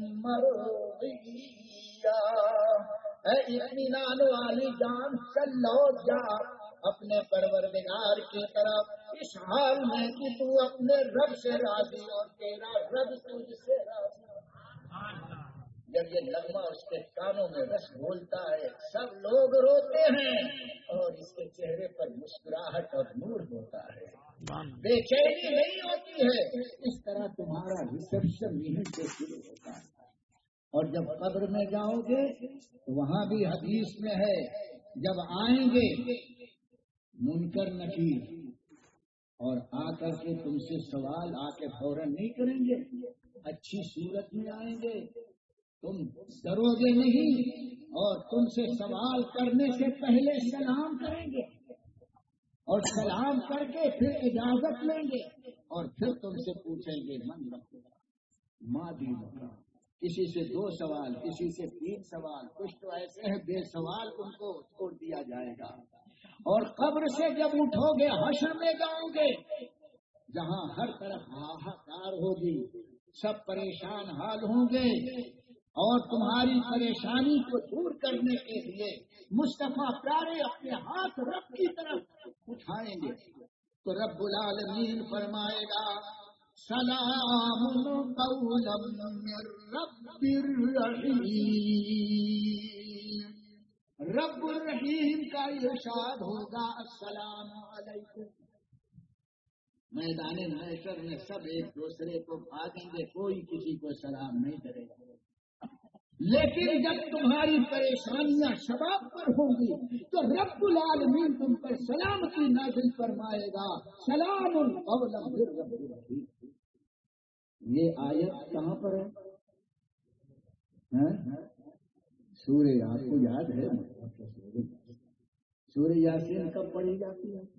مرضیہ. اے اطمینان والی جان چل لوٹ جا اپنے پروردگار کی طرف اس حال میں کہ تو اپنے رب سے راضی اور تیرا رب تجھ سے راضی. جب یہ نغمہ اس کے کانوں میں رس بولتا ہے سب لوگ روتے ہیں اور اس کے چہرے پر مسکراہٹ اور نور ہوتا ہے. بے چینی نہیں ہوتی ہے. اس طرح تمہارا ریسپشن یہیں سے شروع ہوتا ہے. اور جب قبر میں جاؤ گے تو وہاں بھی حدیث میں ہے جب آئیں گے منکر نکیر اور آ کر کے تم سے سوال آ کے فوراً نہیں کریں گے، اچھی صورت میں آئیں گے، تم ڈرو گے نہیں اور تم سے سوال کرنے سے پہلے سلام کریں گے. اور سلام کر کے پھر اجازت لیں گے اور پھر تم سے پوچھیں گے من رکھو ماں دینوں کا، کسی سے 2 سوال، کسی سے 3 سوال، کچھ تو ایسے ہیں بے سوال ان کو چھوڑ دیا جائے گا۔ اور قبر سے جب اٹھو گے حشر میں جاؤ گے جہاں ہر طرف ہاہاکار ہوگی، سب پریشان حال ہوں گے، اور تمہاری پریشانی کو دور کرنے کے لیے مصطفیٰ پیارے اپنے ہاتھ رب کی طرف اٹھائیں گے تو رب العالمین فرمائے گا سلام قولا من رب الرحیم۔ رب الرحیم کا ارشاد ہوگا السلام علیکم۔ میدان محشر میں سب ایک دوسرے کو بھاگیں گے، کوئی کسی کو سلام نہیں کرے گا، لیکن جب تمہاری پریشانیاں شباب پر ہوں گی تو رب العالمین تم پر سلامتی نازل فرمائے گا سلام قولا من رب الرحیم۔ یہ آیت کہاں پر ہے؟ سورہ، آپ کو یاد ہے سورہ یاسین کب پڑھی جاتی ہے؟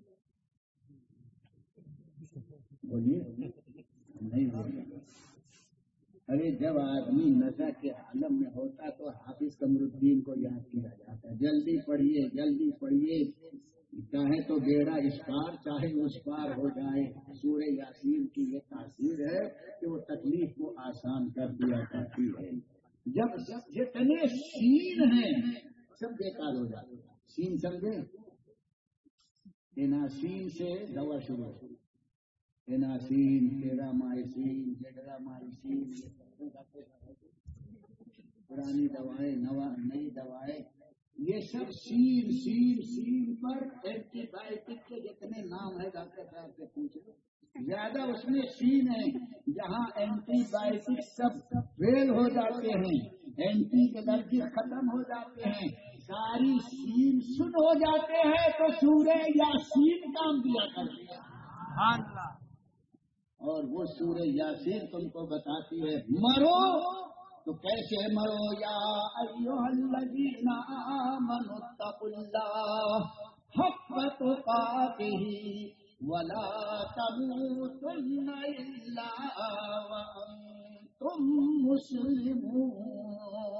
بولیے، نہیں بولے۔ ارے جب آدمی نشہ کے عالم میں ہوتا تو حافظ قمر الدین کو یاد کیا جاتا ہے، جلدی پڑھیے جلدی پڑھیے، چاہے تو بیڑا اس پار چاہے اس پار ہو جائے۔ سورہ یاسین کی یہ تاثیر ہے کہ وہ تکلیف کو آسان کر دیا کرتی ہے۔ جب جتنے سین ہیں سب بیکار ہو جاتے ہیں۔ سین سمجھے؟ اناسین سے دوا شروع ہو، اناسین، ٹیرامائسین، جیڈرامائسین، پرانی دوائیں، نئی دوائیں، یہ سب سین سین سین پر اینٹی بایوٹک کے جتنے نام ہے ڈاکٹر صاحب سے پوچھو، زیادہ اس میں سین ہے۔ جہاں اینٹی بایوٹک سب فیل ہو جاتے ہیں، اینٹی الرجی ختم ہو جاتے ہیں، ساری سین سن ہو جاتے ہیں تو سورہ یاسین کام دیا کرتے ہیں۔ اور وہ سورہ یاسین تم کو بتاتی ہے مرو تو کیسے مرو، یا ایھا الذین آمنوا اتقوا اللہ حق تقاتہ ولا تموتن الا وانتم مسلمون۔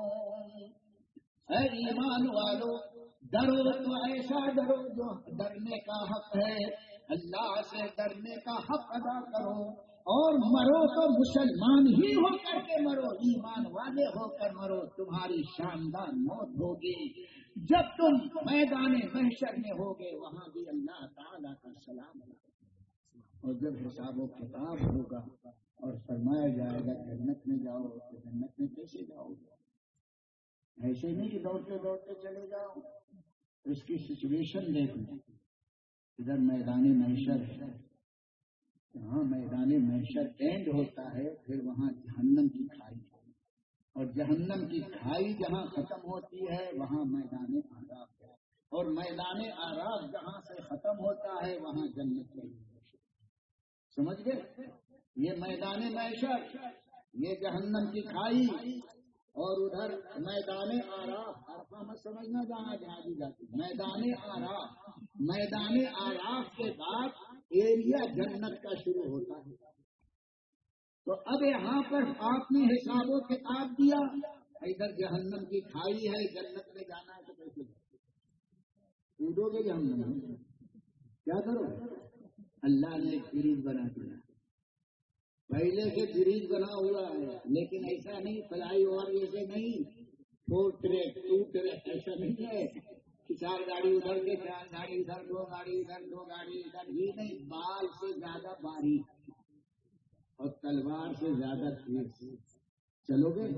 اے ایمان والو، ڈرو تو ایسا ڈرو جو ڈرنے کا حق ہے، اللہ سے ڈرنے کا حق ادا کرو، اور مرو تو مسلمان ہی ہو کر کے مرو، ایمان والے ہو کر مرو، تمہاری شاندار موت ہوگی۔ جب تم میدان محشر میں ہوگے وہاں بھی اللہ تعالیٰ کا سلام ہوگا، اور جب حساب و کتاب ہوگا اور فرمایا جائے گا جنت میں جاؤ تو جنت میں کیسے جاؤ گے؟ ایسے نہیں کہ دوڑتے دوڑتے چلے جاؤ، اس کی سچویشن دیکھنا۔ ادھر میدان محشر ہے، جہاں میدان محشر اینڈ ہوتا ہے پھر وہاں جہنم کی کھائی ہے، اور جہنم کی کھائی جہاں ختم ہوتی ہے وہاں میدان آراف ہے، اور میدان آراف جہاں سے ختم ہوتا ہے وہاں جنت ہے۔ سمجھ گئے؟ یہ میدان محشر، یہ جہنم کی کھائی، اور ادھر میدان آراف، عرفہ مت سمجھنا جہاں جہاں جاتی، میدان آراف، میدان آراف کے بعد ایریا جنت کا شروع ہوتا ہے۔ تو اب یہاں پر آپ نے حساب و کتاب دیا، ادھر جہنم کی کھائی ہے، جنت میں جانا ہے تو کیسے کودو گے جہنم میں؟ کیا کرو؟ اللہ نے ایک فریج بنا دیا، پہلے سے فریج بنا ہوا ہے، لیکن ایسا نہیں فلائی اوور جیسے نہیں 4 ٹریک 2 ٹریک ایسا نہیں ہے کہ 4 گاڑی ادھر کے 4 گاڑی ادھر، 2 گاڑی ادھر 2 گاڑی ادھر، ہی نہیں، بال سے زیادہ باریک اور تلوار سے زیادہ تیز چلو گے۔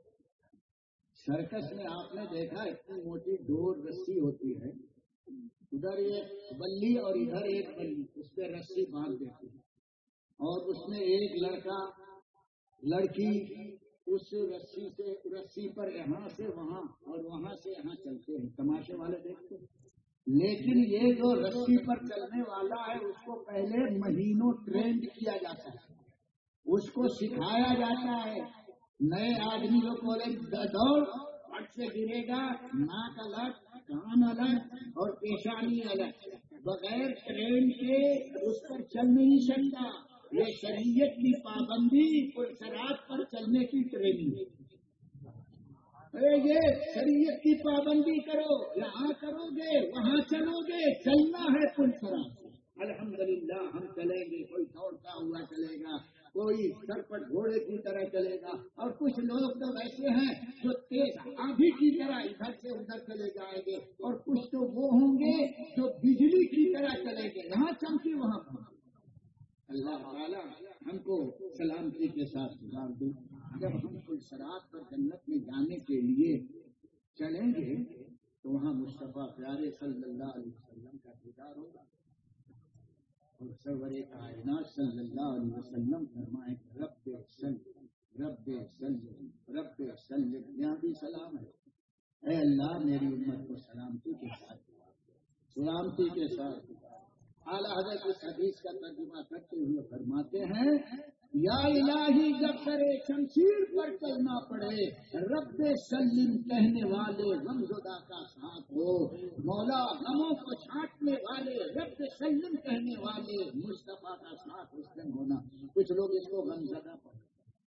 سرکس میں آپ نے دیکھا اتنی موٹی ڈور رسی ہوتی ہے، ادھر ایک بلی اور ادھر ایک بلی، اس پہ رسی باندھ دیتی ہے، اور اس میں ایک لڑکا لڑکی اس رسی پر یہاں سے وہاں اور وہاں سے یہاں چلتے ہیں، تماشے والے دیکھتے ہیں۔ لیکن یہ جو رسی پر چلنے والا ہے اس کو پہلے مہینوں ٹرینڈ کیا جاتا ہے، اس کو سکھایا جاتا ہے۔ نئے آدمی کو بولے دوڑ، پٹ سے گرے گا، ناک الگ، کان الگ اور پیشانی الگ، بغیر ٹرین کے اس پر چل نہیں سکتا. یہ شریعت کی پابندی پرسرات پر چلنے کی ٹریننگ. یہ شریعت کی پابندی کرو، یہاں کرو گے وہاں چلو گے، چلنا ہے پرسرات. الحمدللہ ہم چلیں گے، کوئی دوڑتا ہوا چلے گا، کوئی سر پر گھوڑے کی طرح چلے گا، اور کچھ لوگ تو ایسے ہیں جو تیز آندھی کی طرح ادھر سے ادھر چلے جائیں گے، اور کچھ تو وہ ہوں گے جو بجلی کی طرح چلیں گے، یہاں چمکے وہاں پہنچے. اللہ تعالیٰ ہم کو سلامتی کے ساتھ گزار دے. جب ہم پرسرات پر جنت میں جانے کے لیے چلیں گے تو وہاں مصطفیٰ پیارے صلی اللہ علیہ وسلم کا دیدار ہوگا، اور سرور کائنات صلی اللہ علیہ وسلم فرمائیں رب سلم رب سلم رب سلم، یہاں بھی سلام ہے. اے اللہ میری امت کو سلامتی کے ساتھ سلامتی کے ساتھ. اعلیٰ حضرت اس حدیث کا ترجمہ کرتے ہوئے فرماتے ہیں یا الہی جب سر شمشیر پر چلنا پڑے رب سلم کہنے والے غمزدہ کا ساتھ ہو، مولا غموں کو چھانٹنے والے رب سلم کہنے والے مصطفیٰ کا ساتھ اس دن ہونا. کچھ لوگ اس کو غمزدہ پڑھتے،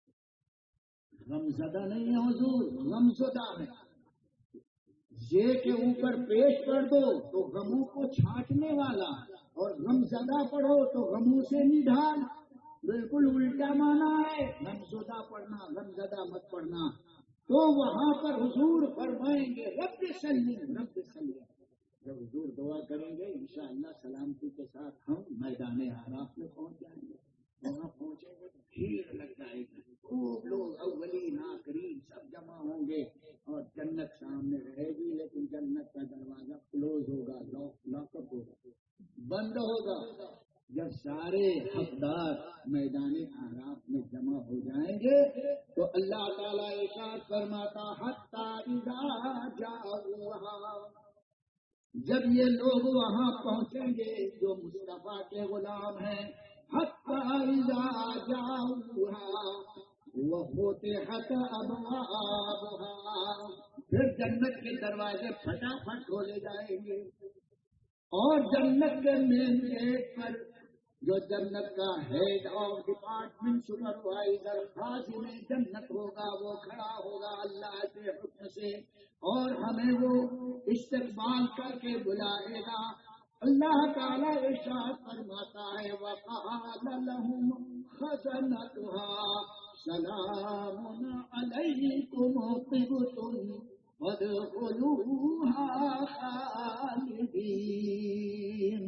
غمزدہ نہیں ہے حضور، غمزدہ ہے. یہ کے اوپر پیش کر دو تو غموں کو چھانٹنے والا، اور غمزدہ پڑھو تو غموں سے نڈھال. بالکل الٹا مانا ہے غمزدہ پڑھنا، غمزدہ مت پڑھنا. تو وہاں پر حضور فرمائیں گے رب سلم رب سلم. جب حضور دعا کریں گے انشاءاللہ سلامتی کے ساتھ ہم میدان عرفات میں پہنچ جائیں گے. وہاں پہنچیں گے بھیڑ لگ جائے گی، خوب لوگ اولین آخرین سب جمع ہوں گے، اور جنت سامنے رہے گی، لیکن جنت کا دروازہ کلوز ہوگا، لاک اپ ہوگا، بند ہوگا. جب سارے حقدار میدان اعراف میں جمع ہو جائیں گے تو اللہ تعالیٰ ارشاد فرماتا حتی اذا جاؤہا، جب یہ لوگ وہاں پہنچیں گے جو مصطفیٰ کے غلام ہیں، حتی اذا جاؤہا وفتحت ابوابہا، پھر جنت کے دروازے پھٹافٹ کھولے جائیں گے، اور جنت کے مین گیٹ پر جو جنت کا ہیڈ آف ڈپارٹمنٹ سپروائزر خازن جنت ہوگا وہ کھڑا ہوگا اللہ کے حکم سے، اور ہمیں وہ استقبال کر کے بلائے گا. اللہ تعالیٰ ارشاد فرماتا ہے وقال لهم خزنتها سلام علیکم طبتم وادخلوها خالدین.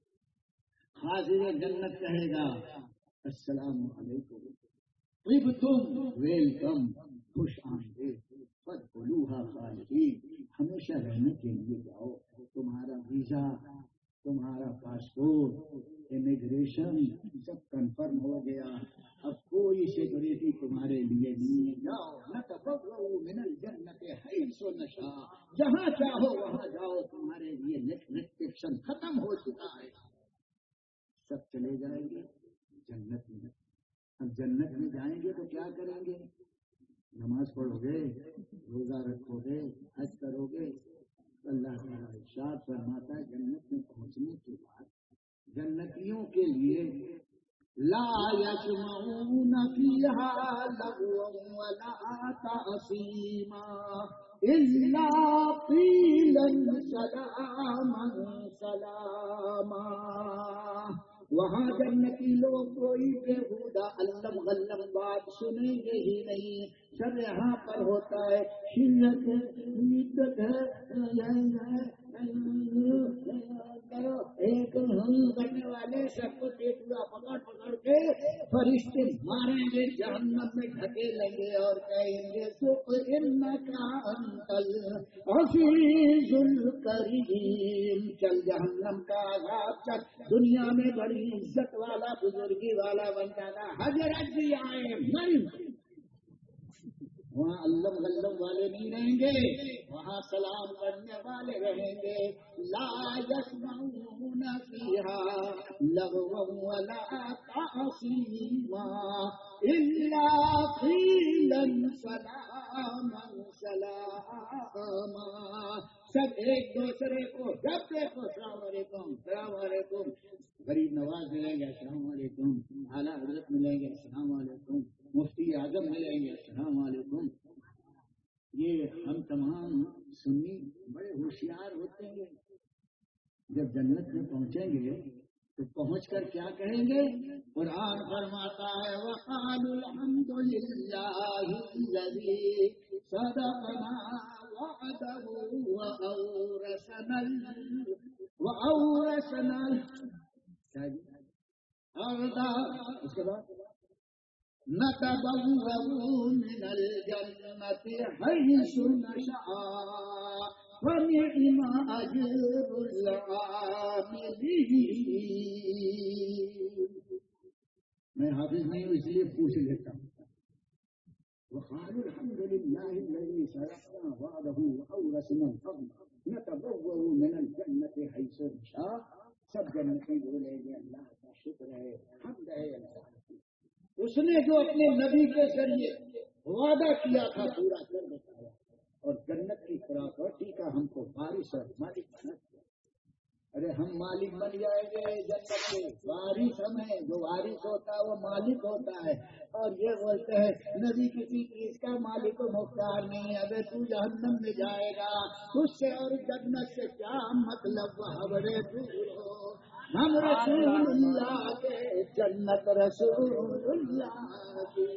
خازن جنت کہے گا السلام علیکم طبتم، ویلکم، خوش آمدید، فادخلوها خالدین، ہمیشہ رہنے کے لیے جاؤ. تمہارا ویزا، تمہارا پاسپورٹ، امیگریشن سب کنفرم ہو گیا، اب کوئی سیکورٹی تمہارے لیے نہیں ہے. جاؤ نتبوأ من الجنت حیث نشاء، جہاں چاہو وہاں جاؤ، تمہارے لیے ریسٹرکشن ختم ہو چکا ہے. سب چلے جائیں گے جنت میں. اب جنت میں جائیں گے تو کیا کریں گے؟ نماز پڑھو گے، روزہ رکھو گے، حج کرو گے. اللہ تعالیٰ ارشاد فرماتا ہے جنت میں پہنچنے کے بعد جنتیوں کے لیے لا يسمعون فيها لغوا ولا تأثيما إلا قيلا سلاما سلاما. وہاں جنتی لوگ کوئی بےہودہ علم غلم بات سنیں گے ہی نہیں. سب یہاں پر ہوتا ہے شیت کرو ایک کرنے والے سب کو ٹیٹوا پکڑ پکڑ کے فرشتے ماریں گے، جہنم میں ڈھکیلیں گے اور کہیں گے انکا انت العزیز الکریم. چل جہنم کا عذاب چل. دنیا میں بڑی عزت والا بزرگی والا بن جانا، حضرت بھی آئے نہیں وہاں اللہ غلم والے نہیں رہیں گے، وہاں سلام کرنے والے رہیں گے. لا يسمعون فيها لغوا ولا تأثيما إلا قيلا سلاما سلاما. سب ایک دوسرے کو جب دیکھو السلام علیکم السلام علیکم. غریب نواز ملیں گے السلام علیکم، اعلیٰ حضرت ملیں گے السلام علیکم، مفتی اعظم ملیں گے السلام علیکم. یہ ہم تمام سنی بڑے ہوشیار ہوتے ہیں. جب جنت میں پہنچیں گے تو پہنچ کر کیا کہیں گے؟ قرآن فرماتا ہے وقالوا الحمد للہ الذی صدقنا وعده وأورثنا الأرض. اس کے بعد نتبوأ من الجنة حيث نشاء ونعم أجر العاملين. میں حافظ نہیں ہوں اس لیے پوچھ لیتا ہوں. وقالوا الحمد لله الذي صدقنا وعده وأورثنا الأرض نتبوأ من الجنة حيث نشاء. سب جنتی بولیں گے اللہ کا شکر ہے، حمد ہے اللہ کی، اس نے جو اپنے نبی کے ذریعے وعدہ کیا تھا پورا کر دکھایا، اور جنت کی پراپرٹی کا ہم کو وارث اور مالک بنا دیا. ارے ہم مالک بن جائیں گے جنت کے، وارث ہم ہیں. جو وارث ہوتا ہے وہ مالک ہوتا ہے. اور یہ بولتے ہیں نبی کسی چیز کا مالک و مختار نہیں ہے. اگر تو جہنم میں جائے گا اس سے اور جنت سے کیا مطلب؟ خبریں دور ہو، ہم رسول اللہ کے، جنت رسول اللہ کی.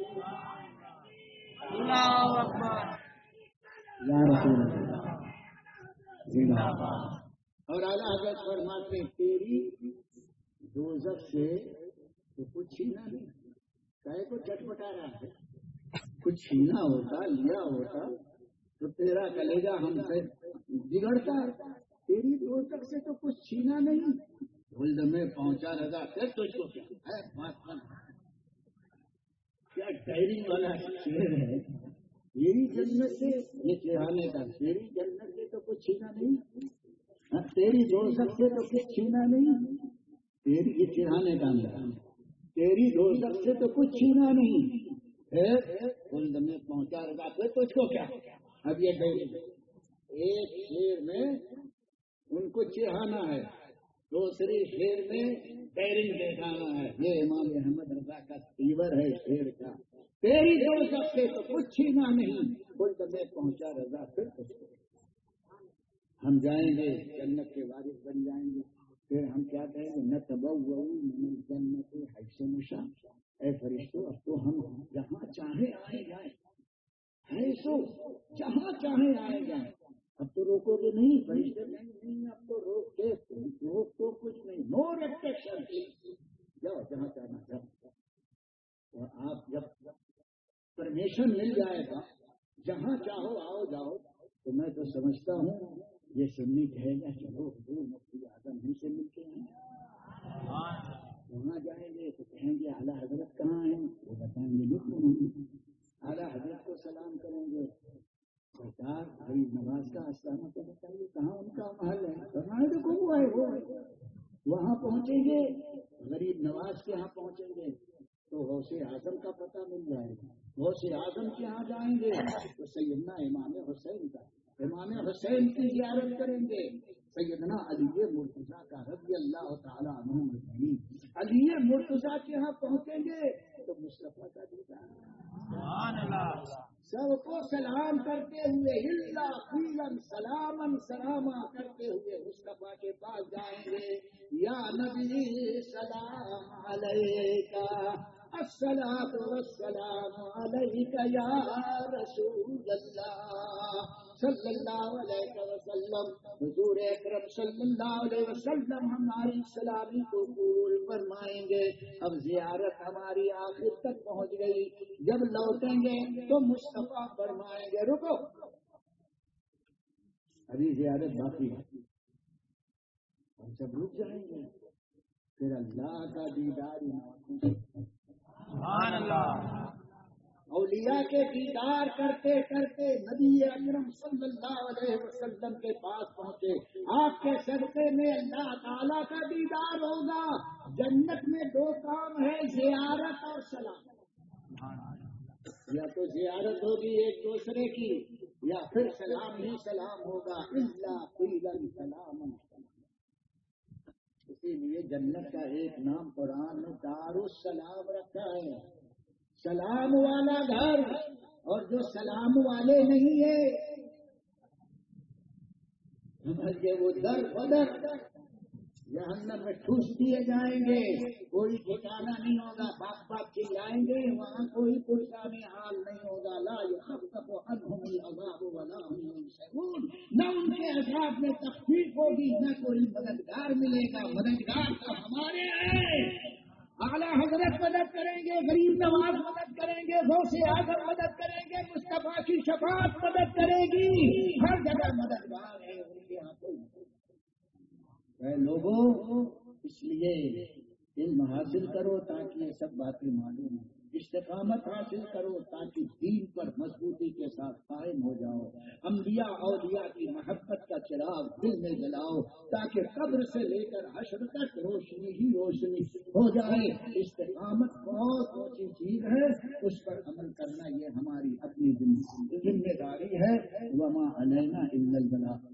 اللہ اکبر. یا رسول اللہ زندہ باد. اور اعلیٰ حضرت فرماتے تیری دوزخ سے تو کچھ چھینا نہیں. کہے کو چٹپٹا رہا ہے، کچھ چھینا ہوتا لیا ہوتا تو تیرا کلیجہ ہم سے بگڑتا. تیری دوزخ سے تو کچھ چھینا نہیں. بھول میں پہنچا رہا پھر تجھ کو کیا ہے؟ بات کیا ڈائری والا شعر ہے. یہی جنت سے یہ چڑھانے کا، تیری جنت سے تو کچھ چھینا نہیں، تیری دوزخ سے تو کچھ چھینا نہیں. تیری یہ چڑھانے کا میرا، تیری دوزخ سے تو کچھ چھینا نہیں. پھر میں پہنچا رہا پھر تجھ کو کیا. اب یہ ڈائری ایک شیر میں ان کو چڑھانا ہے، دوسری شیر میں ڈائرنگ دکھانا ہے. یہ امام احمد رضا کا تیور ہے شیر کا. تیری دوزخ سے تو کچھ چھینا نہیں، خود میں پہنچا رضا پھر تجھ کو. ہم جائیں گے جنت کے وارث بن جائیں گے. پھر ہم کیا کہیں گے؟ نتبوأ من الجنة حيث نشاء. اے فرشتوں اب تو ہم جہاں چاہے آئے جائیں، حیثو جہاں چاہے آئے جائیں. اب تو روکو گے نہیں. فرشتے نہیں اب تو روک تو کچھ نہیں، نو ریسٹرکشن. جاؤ جہاں چاہنا جاؤ. اور آپ جب پرمیشن مل جائے گا جہاں چاہو آؤ جاؤ، تو میں تو سمجھتا ہوں یہ سنی کہے گا چلو حضور مفتی اعظم ہم سے ملتے ہیں. وہاں جائیں گے تو کہیں گے اعلیٰ حضرت کہاں ہیں؟ وہ بتائیں گے نہیں. اعلیٰ حضرت کو سلام کریں گے، سرکار غریب نواز کا آستانہ کو بتائیے کہاں ان کا محل ہے. فرمائیں دیکھو وہ ہے وہ ہے. وہاں پہنچیں گے، غریب نواز کے یہاں پہنچیں گے تو غوث اعظم کا پتہ مل جائے گا. غوث اعظم کے یہاں جائیں گے تو سیدنا امام حسین کا، امام حسین کی زیارت کریں گے. سیدنا علی مرتضیٰ کا رضی اللہ تعالیٰ عنہ مجمعین. علی مرتضیٰ کے یہاں پہنچیں گے تو مصطفیٰ کا دیدار. سب کو سلام کرتے ہوئے ہلا قیلن سلامن سلاما کرتے ہوئے مصطفیٰ کے پاس جائیں گے. یا نبی سلام علیکہ، الصلاۃ والسلام علیک یا رسول اللہ صلی اللہ علیہ وسلم. حضور اکرم صلی اللہ علیہ وسلم ہماری سلامی کو قبول فرمائیں گے. اب زیارت ہماری آخر تک پہنچ گئی. جب لوٹیں گے تو مصطفیٰ فرمائیں گے رکو ابھی زیارت باقی ہے. ہم سب رک جائیں گے. پھر اللہ کا دیدار سبحان اللہ. اولیاء کے دیدار کرتے کرتے نبی اکرم صلی اللہ علیہ وسلم کے پاس پہنچے. آپ کے صدقے میں اللہ تعالیٰ کا دیدار ہوگا. جنت میں 2 کام ہے، زیارت اور سلام. یا تو زیارت ہوگی ایک دوسرے کی، یا پھر سلام ہی سلام ہوگا. الا قیلا سلاما. اسی لیے جنت کا ایک نام قرآن میں دار السلام رکھا ہے، سلام والا گھر. اور جو سلام والے نہیں ہے سمجھے وہ در بدر جہنم میں ٹھوس دیے جائیں گے. کوئی ٹھکانا نہیں ہوگا. باپ باپ چلائیں گے، وہاں کوئی پرسانی حال نہیں ہوگا. لا يخفف عنهم العذاب ولا هم ينصرون. نہ ان کے عذاب میں تخفیف ہوگی، نہ کوئی مددگار ملے گا. مددگار تو ہمارے ہیں. اعلیٰ حضرت مدد کریں گے، غریب نواز مدد کریں گے، غوث اعظم مدد کریں گے، مصطفیٰ کی شفاعت مدد کرے گی. ہر جگہ مددگار ہے، ان کے یہاں کوئی اے لوگوں. اس لیے علم حاصل کرو تاکہ یہ سب باتیں معلوم ہوں. استقامت حاصل کرو تاکہ دین پر مضبوطی کے ساتھ قائم ہو جاؤ. انبیاء اولیاء کی محبت کا چراغ دل میں جلاؤ تاکہ قبر سے لے کر حشر تک روشنی ہی روشنی ہو جائے. استقامت بہت اونچی چیز ہے، اس پر عمل کرنا یہ ہماری اپنی ذمہ داری ہے. وما علینا الا البلاغ.